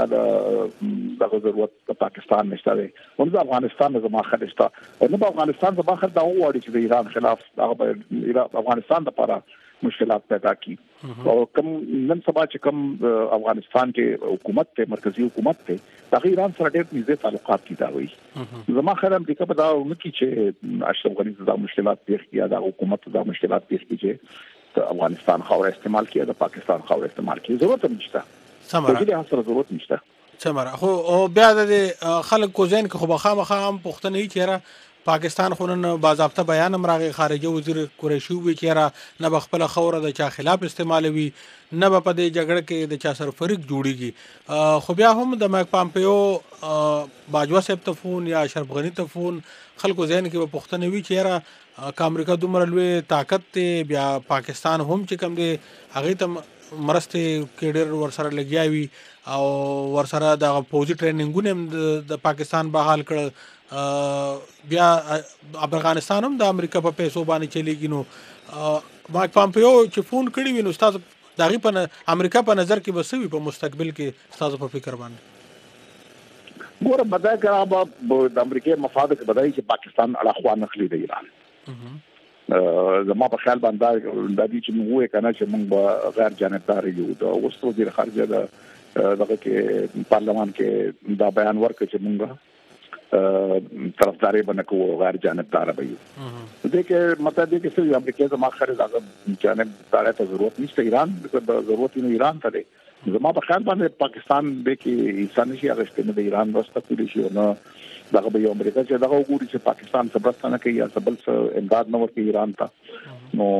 د ضرورت د پاکستان نشته دی او د افغانستان زما خیال شته او نو افغانستان زما خیال دا وایي چې د ایران خلاف د افغانستان لپاره مشکلات پیدا کی او کم نن سبا چې کم افغانستان کې حکومت ته مرکزی حکومت ته د ایران سره ډېر نږدې تعلقات دي دا وایي زما خیال هم دغه په دا ونکي چې اشرف غنی دا مشکلات پیښ کیه دا حکومت دا مشکلات پیښ کیږي چې افغانستان خاور استعمال کیه د پاکستان خاور استعمال کیه ضرورت نشته سمره دې سره ضرورت نشته سمره خو او بیا د خلک کو زین خو بخا مخه هم پښتنې چیرې پاکستان خونن باضابطه بیان امراغي خارجه وزیر قریشي وی چیرې نه بخپل خوره د چا خلاف استعمالوي نه په دې جګړه کې د چا سره فرق جوړيږي خو بیا هم د مک پامپیو باجوا صاحب تفون یا اشرف غنی تفون خلکو ذهن کې په پښتنې وی چیرې ک امریکا دومره لوی طاقت ته بیا پاکستان هم چې کم دی هغه ته مرسته کې ډېر ورسره لګیاوي او ورسره د فوجي ټریننګونه د پاکستان بحال کړ بیا افغانستان هم د امریکا په پیسو باندې چلیږي نو مارک پامپیو چې فون کړی وي نو استاد دغه په امریکا په نظر کې بسوي په مستقبل کې استاد په فکر باندې ګوره بدای کړه د امریکا مفاد کې بدای چې پاکستان اړخوا نخلي د ایران زما په خیال باندې د دې چې موږ کنه چې موږ غیر جانبدار یو د وستو وزیر خارجه دغه کې پارلمان کې دا بیان ورکړ چې موږ طرفداري بنکو غیر جانبدار به یو دې کې مطلب دې کې چې امریکا زما خرج هغه جانبدار ته ضرورت نشته ایران د ضرورت نه ایران ته دی زما په خیال باندې پاکستان دې کې انساني شي هغه ستنه د ایران واسطه کولی شي نو دغه به امریکا چې دغه وګوري چې پاکستان صبرستانه کوي یا بل څه امداد نه ورکوي ایران ته نو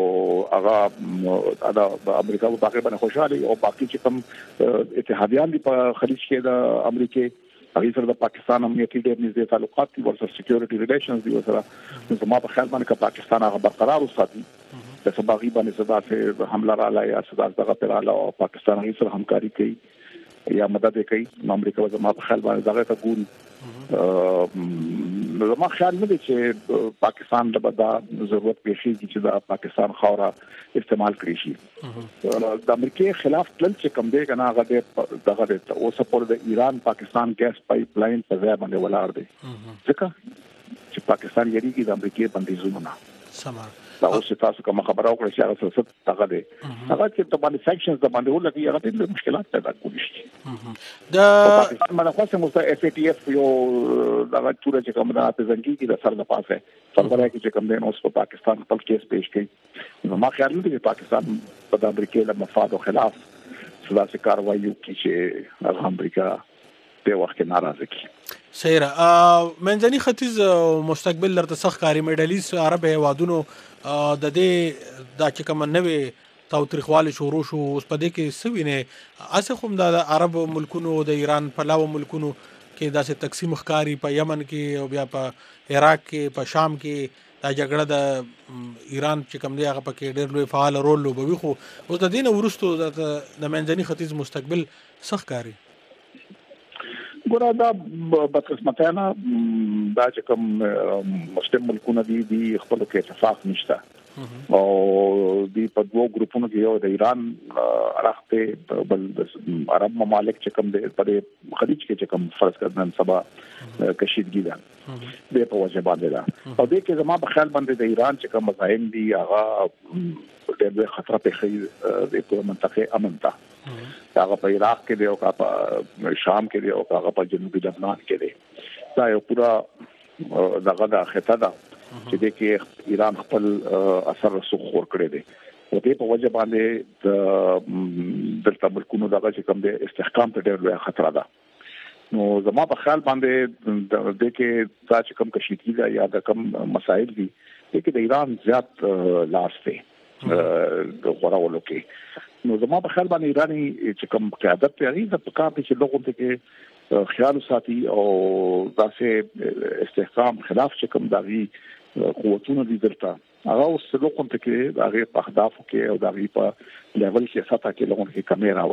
هغه د امریکا په باقي باندې خوشاله او باقي چې کوم اتحادیان دي په خلیج کې د امریکا هغه سره د پاکستان امنیتي ډېر نږدې تعلقات دي ورسره سکیورټي ریلیشنز دي ورسره زما په خیال باندې چې پاکستان هغه برقرار وساتي د سباغي باندې صدا سے حمله را لای یا صدا دغه پر اعلی او پاکستان هغه سره همکاري کوي یا مدد کوي امریکا زما په خیال باندې دغه ته ګوري زما خیال نه دی چې پاکستان د بدا ضرورت پېښیږي چې د پاکستان خاوره استعمال کړی شي د امریکای خلاف تل چې کم دی کنه هغه دغه او سپورټ د ایران پاکستان ګیس پایپ لاین په ځای باندې ولاړ دی ځکه چې پاکستان یریږي د امریکای بندیزونه نه سمار دا اوس تاسو کوم خبره وکړه چې هغه څه دغه دی هغه چې د باندې سانکشنز د باندې ولګي هغه د مشکلات پیدا کوي د پاکستان باندې خاصه مست اف ای ټی اف یو دغه ټول چې کوم د ځنګي کې د سر د پاسه سربره کې چې کوم دی نو په پاکستان خپل کیس پیش کړي نو ما خیال دی چې پاکستان په امریکا له مفاد او خلاف سلاسي کاروایي کوي چې امریکا په وخت کې ناراضه کی سیره منځني ختیځ مستقبل لرته سخت کاری میډالیز عرب هوادونو د دې د چې کوم نوې تاوتریخوالي شروع شو اوس په دې کې سوینه اسه کوم د عرب ملکونو د ایران په لاو ملکونو کې داسې تقسیم ښکاری په یمن کې او بیا په عراق کې په شام کې دا جګړه د ایران چې کوم دی هغه په کې ډېر لوی فعال رول لوبوي خو اوس د دې نه ورستو د منځني ختیځ مستقبل سخت کاری ګوره دا بدقسمتانه دا چې کوم مسلم ملکونه دي دي خپل کې اتفاق نشته او دی په دوه ګروپونو کې یو د ایران راخته بل عرب ممالک چې کوم د په خلیج کې چې کوم فرض کړنن سبا کشیدګي ده د په وجه باندې ده او د کې زما په خیال باندې د ایران چې کوم مزاحم دي هغه د خطر په خیر د په منطقه امن ته هغه په عراق کې دی او په شام کې دی او هغه په جنوبي لبنان کې دی دا یو پورا دغه د خطه ده چې د کې ایران خپل اثر رسوخ ور کړی دی او دې په وجه باندې د دلته ملکونو دغه چې کوم د استحکام ته ډېر لوی خطر ده نو زما په خیال باندې د کې دا چې کوم کشیدګي ده یا د کوم مسائل دي چې د ایران زیات لاس دی د غوړولو کې نو زما په خیال باندې ایرانی چې کوم قیادت پیری د پکار دي چې لوګو ته کې خیال ساتي او داسې استحکام خلاف چې کوم دغه قوتونه دي درته هغه اوس لوګو ته کې دغه په اهدافو کې او دغه په لیول کې ساته کې لوګو کې کیمرا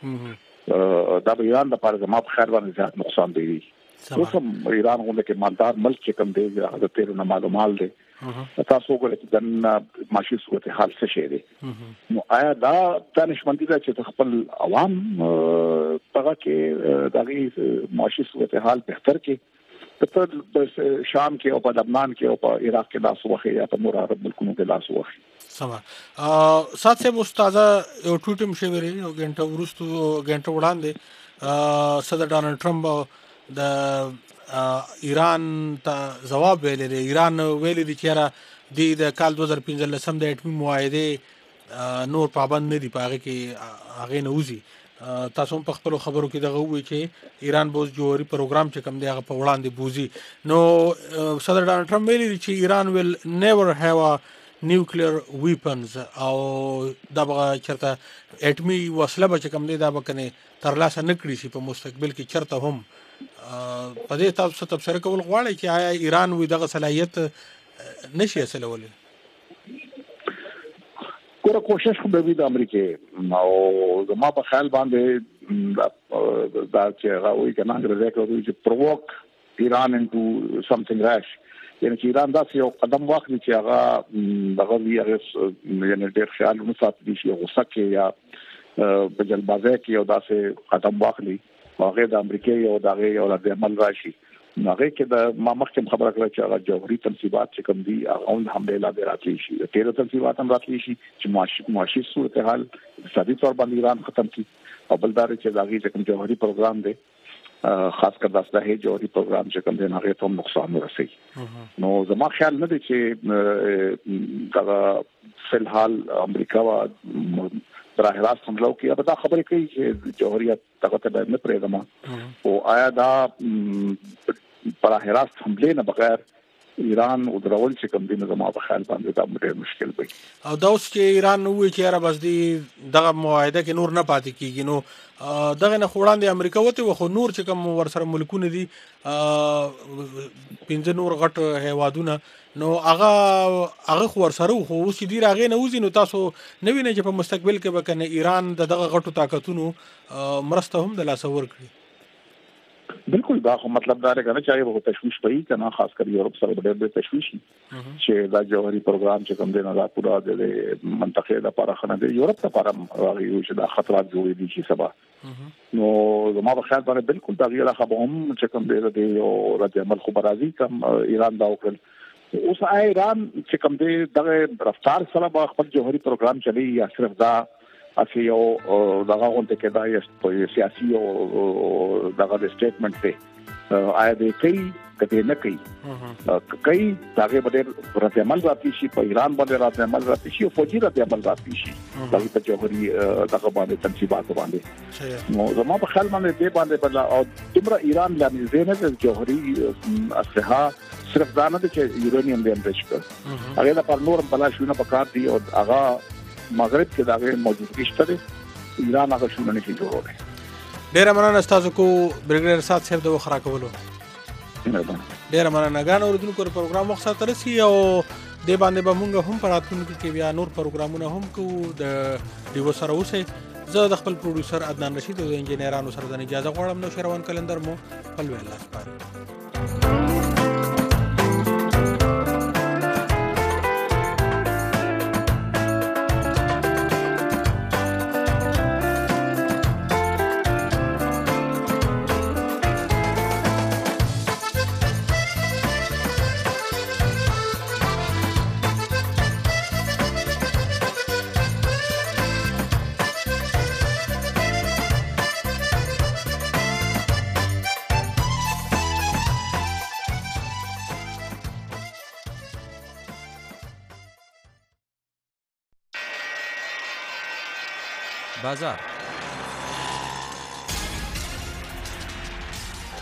ودی دا به ایران د پر زما په خیال باندې زیات نقصان دی اوس هم ایران غونډه کې مالدار ملک چې کوم دی هغه د تیرو نه معلومات دی تاسو وګورئ چې د معاشي صورت حال څه شي دی نو آیا دا دانشمندي ده چې خپل عوام هغه کې دغه معاشي صورت حال بهتر کې په شام کې او په لبنان کې او په عراق کې لاس وخی یا په نور عرب ملکونو کې لاس وخی. سما ا سات سے استاده یو ټوټم شوی یو غنټه ورستو غنټه وړاندې صدر ډانلډ ټرمپ د ایران ته جواب ویلی دی. ایران ویلی دی چې د کال دوه هزار پنځلسم د اټومي معاهده نور پابند نه دی پاره کې هغه نه وځي. تاسو په خپل خبرو کې دغه وی چې ایران بوز جوړي پروګرام چې کوم دی هغه په وړاندې بوزي. نو صدر ډانلډ ټرمپ ویلي چې ایران ویل نیور هاف ا نیوکلیر ویپنز او دا به چرته اټمی وسله به چې کوم دی دا به کنه ترلاسه نکړي شي په مستقبل کې چرته هم په دې تاسو تبصره کول غواړي چې آیا ایران وی دغه صلاحیت نشي حاصلولی؟ ګوره کوشش خو به وي د امریکې او زما په خیال باندې دا چې هغه وایي که نه انګرېزي کې وایي چې پرووک ایران انټو سمثینګ ریش، یعنې چې ایران داسې یو قدم واخلي چې هغه دغه وي هغې یعنې ډېر خیال ونه ساتلی شي، غوسه کې یا په جلبازۍ کې یو داسې قدم واخلي او هغې د امریکې یو د هغې یو ردعمل راشي. نو هغې کې د ما مخکې خبره کړه چې هغه جوهري تنصیبات چې کوم دي هغه هم حملې لاندې راتلی شي، تیرو تنصیبات هم راتلی شي چې معاشي صورتحال اقتصادي طور باندې ایران ختم کړي او بل دا چې د هغې چې کوم جوهري پروګرام دی خاص کر د اسلحې جوهري پروګرام چې کوم دی هغې ته هم نقصان ورسوي. نو زما خیال نه دی چې دغه فی الحال امریکا و براه راست حمله وکړي. البته دا خبرې کوي چې جوهریت دغه ته باید نه پرېږدم او آیا دا براه راست حملې نه بغیر ایران او درول چې کوم دي نه زما په خیال باندې دا ډېر مشکل وي. او دا اوس چې ایران وایي چې یاره بس دې دغه معاهده کې نور نه پاتې کېږي، نو دغه نه خو وړاندې امریکا وتې وه، خو نور چې کوم ورسره ملکونه دي پنځه نور غټ هیوادونه، نو هغه هغه خو ورسره خو اوس چې دي هغې نه وځي، نو تاسو نه وینئ چې په مستقبل کې به کنه ایران د دغه غټو طاقتونو مرسته هم د لاسه ورکړي؟ بالکل دا خو مطلب دا دی کنه چې هغه به تشویش وي کنه، خاص کر یورپ سره ډېر ډېر تشویش چې دا جوهري پروګرام چې کوم دی نه دا پورا د منطقې لپاره ښه نه دی، یورپ لپاره هغه یو چې دا خطرات جوړېدي شي سبا. نو زما په خیال باندې بالکل دا غیر هغه به هم چې کوم دی د یو رد عمل خو به راځي کوم ایران دا وکړل. اوس ایران چې کوم دی دغه رفتار سره به خپل جوهري پروګرام چلی یا صرف دا اسی یو دغه غونډه کې دا یو سیاسي او دغه سټیټمنټ دی آیا دې کوي کته نه کوي کوي داغه باندې رد عمل راځي شي په ایران باندې رد عمل راځي شي او فوجي رد عمل راځي شي دغه په جوهري دغه باندې تنصیبات باندې. نو زما په خیال باندې دې باندې بل او تمره ایران لاندې زینه د جوهري اسلحه صرف دا نه چې یورانیم دې اندش کړ، هغه د پر نور بلا شونه پکار دی او هغه مغرب کې دغه موجودګي شته دی، ایران هغه شونه نشي جوړولای. ډېره مننه ستاسو کو برګډیر سات صاحب د وخرا کولو. ډېره مننه غان اوردونکو پروګرام وخت سره ترسي او د باندې به مونږ هم پراتونکو کې بیا نور پروګرامونه هم کوو د دیو سره اوسه. زه د خپل پروډوسر عدنان رشید او د انجینرانو سره د اجازه غواړم. نو شروان کلندر مو خپل ویل لاسپاره. بازار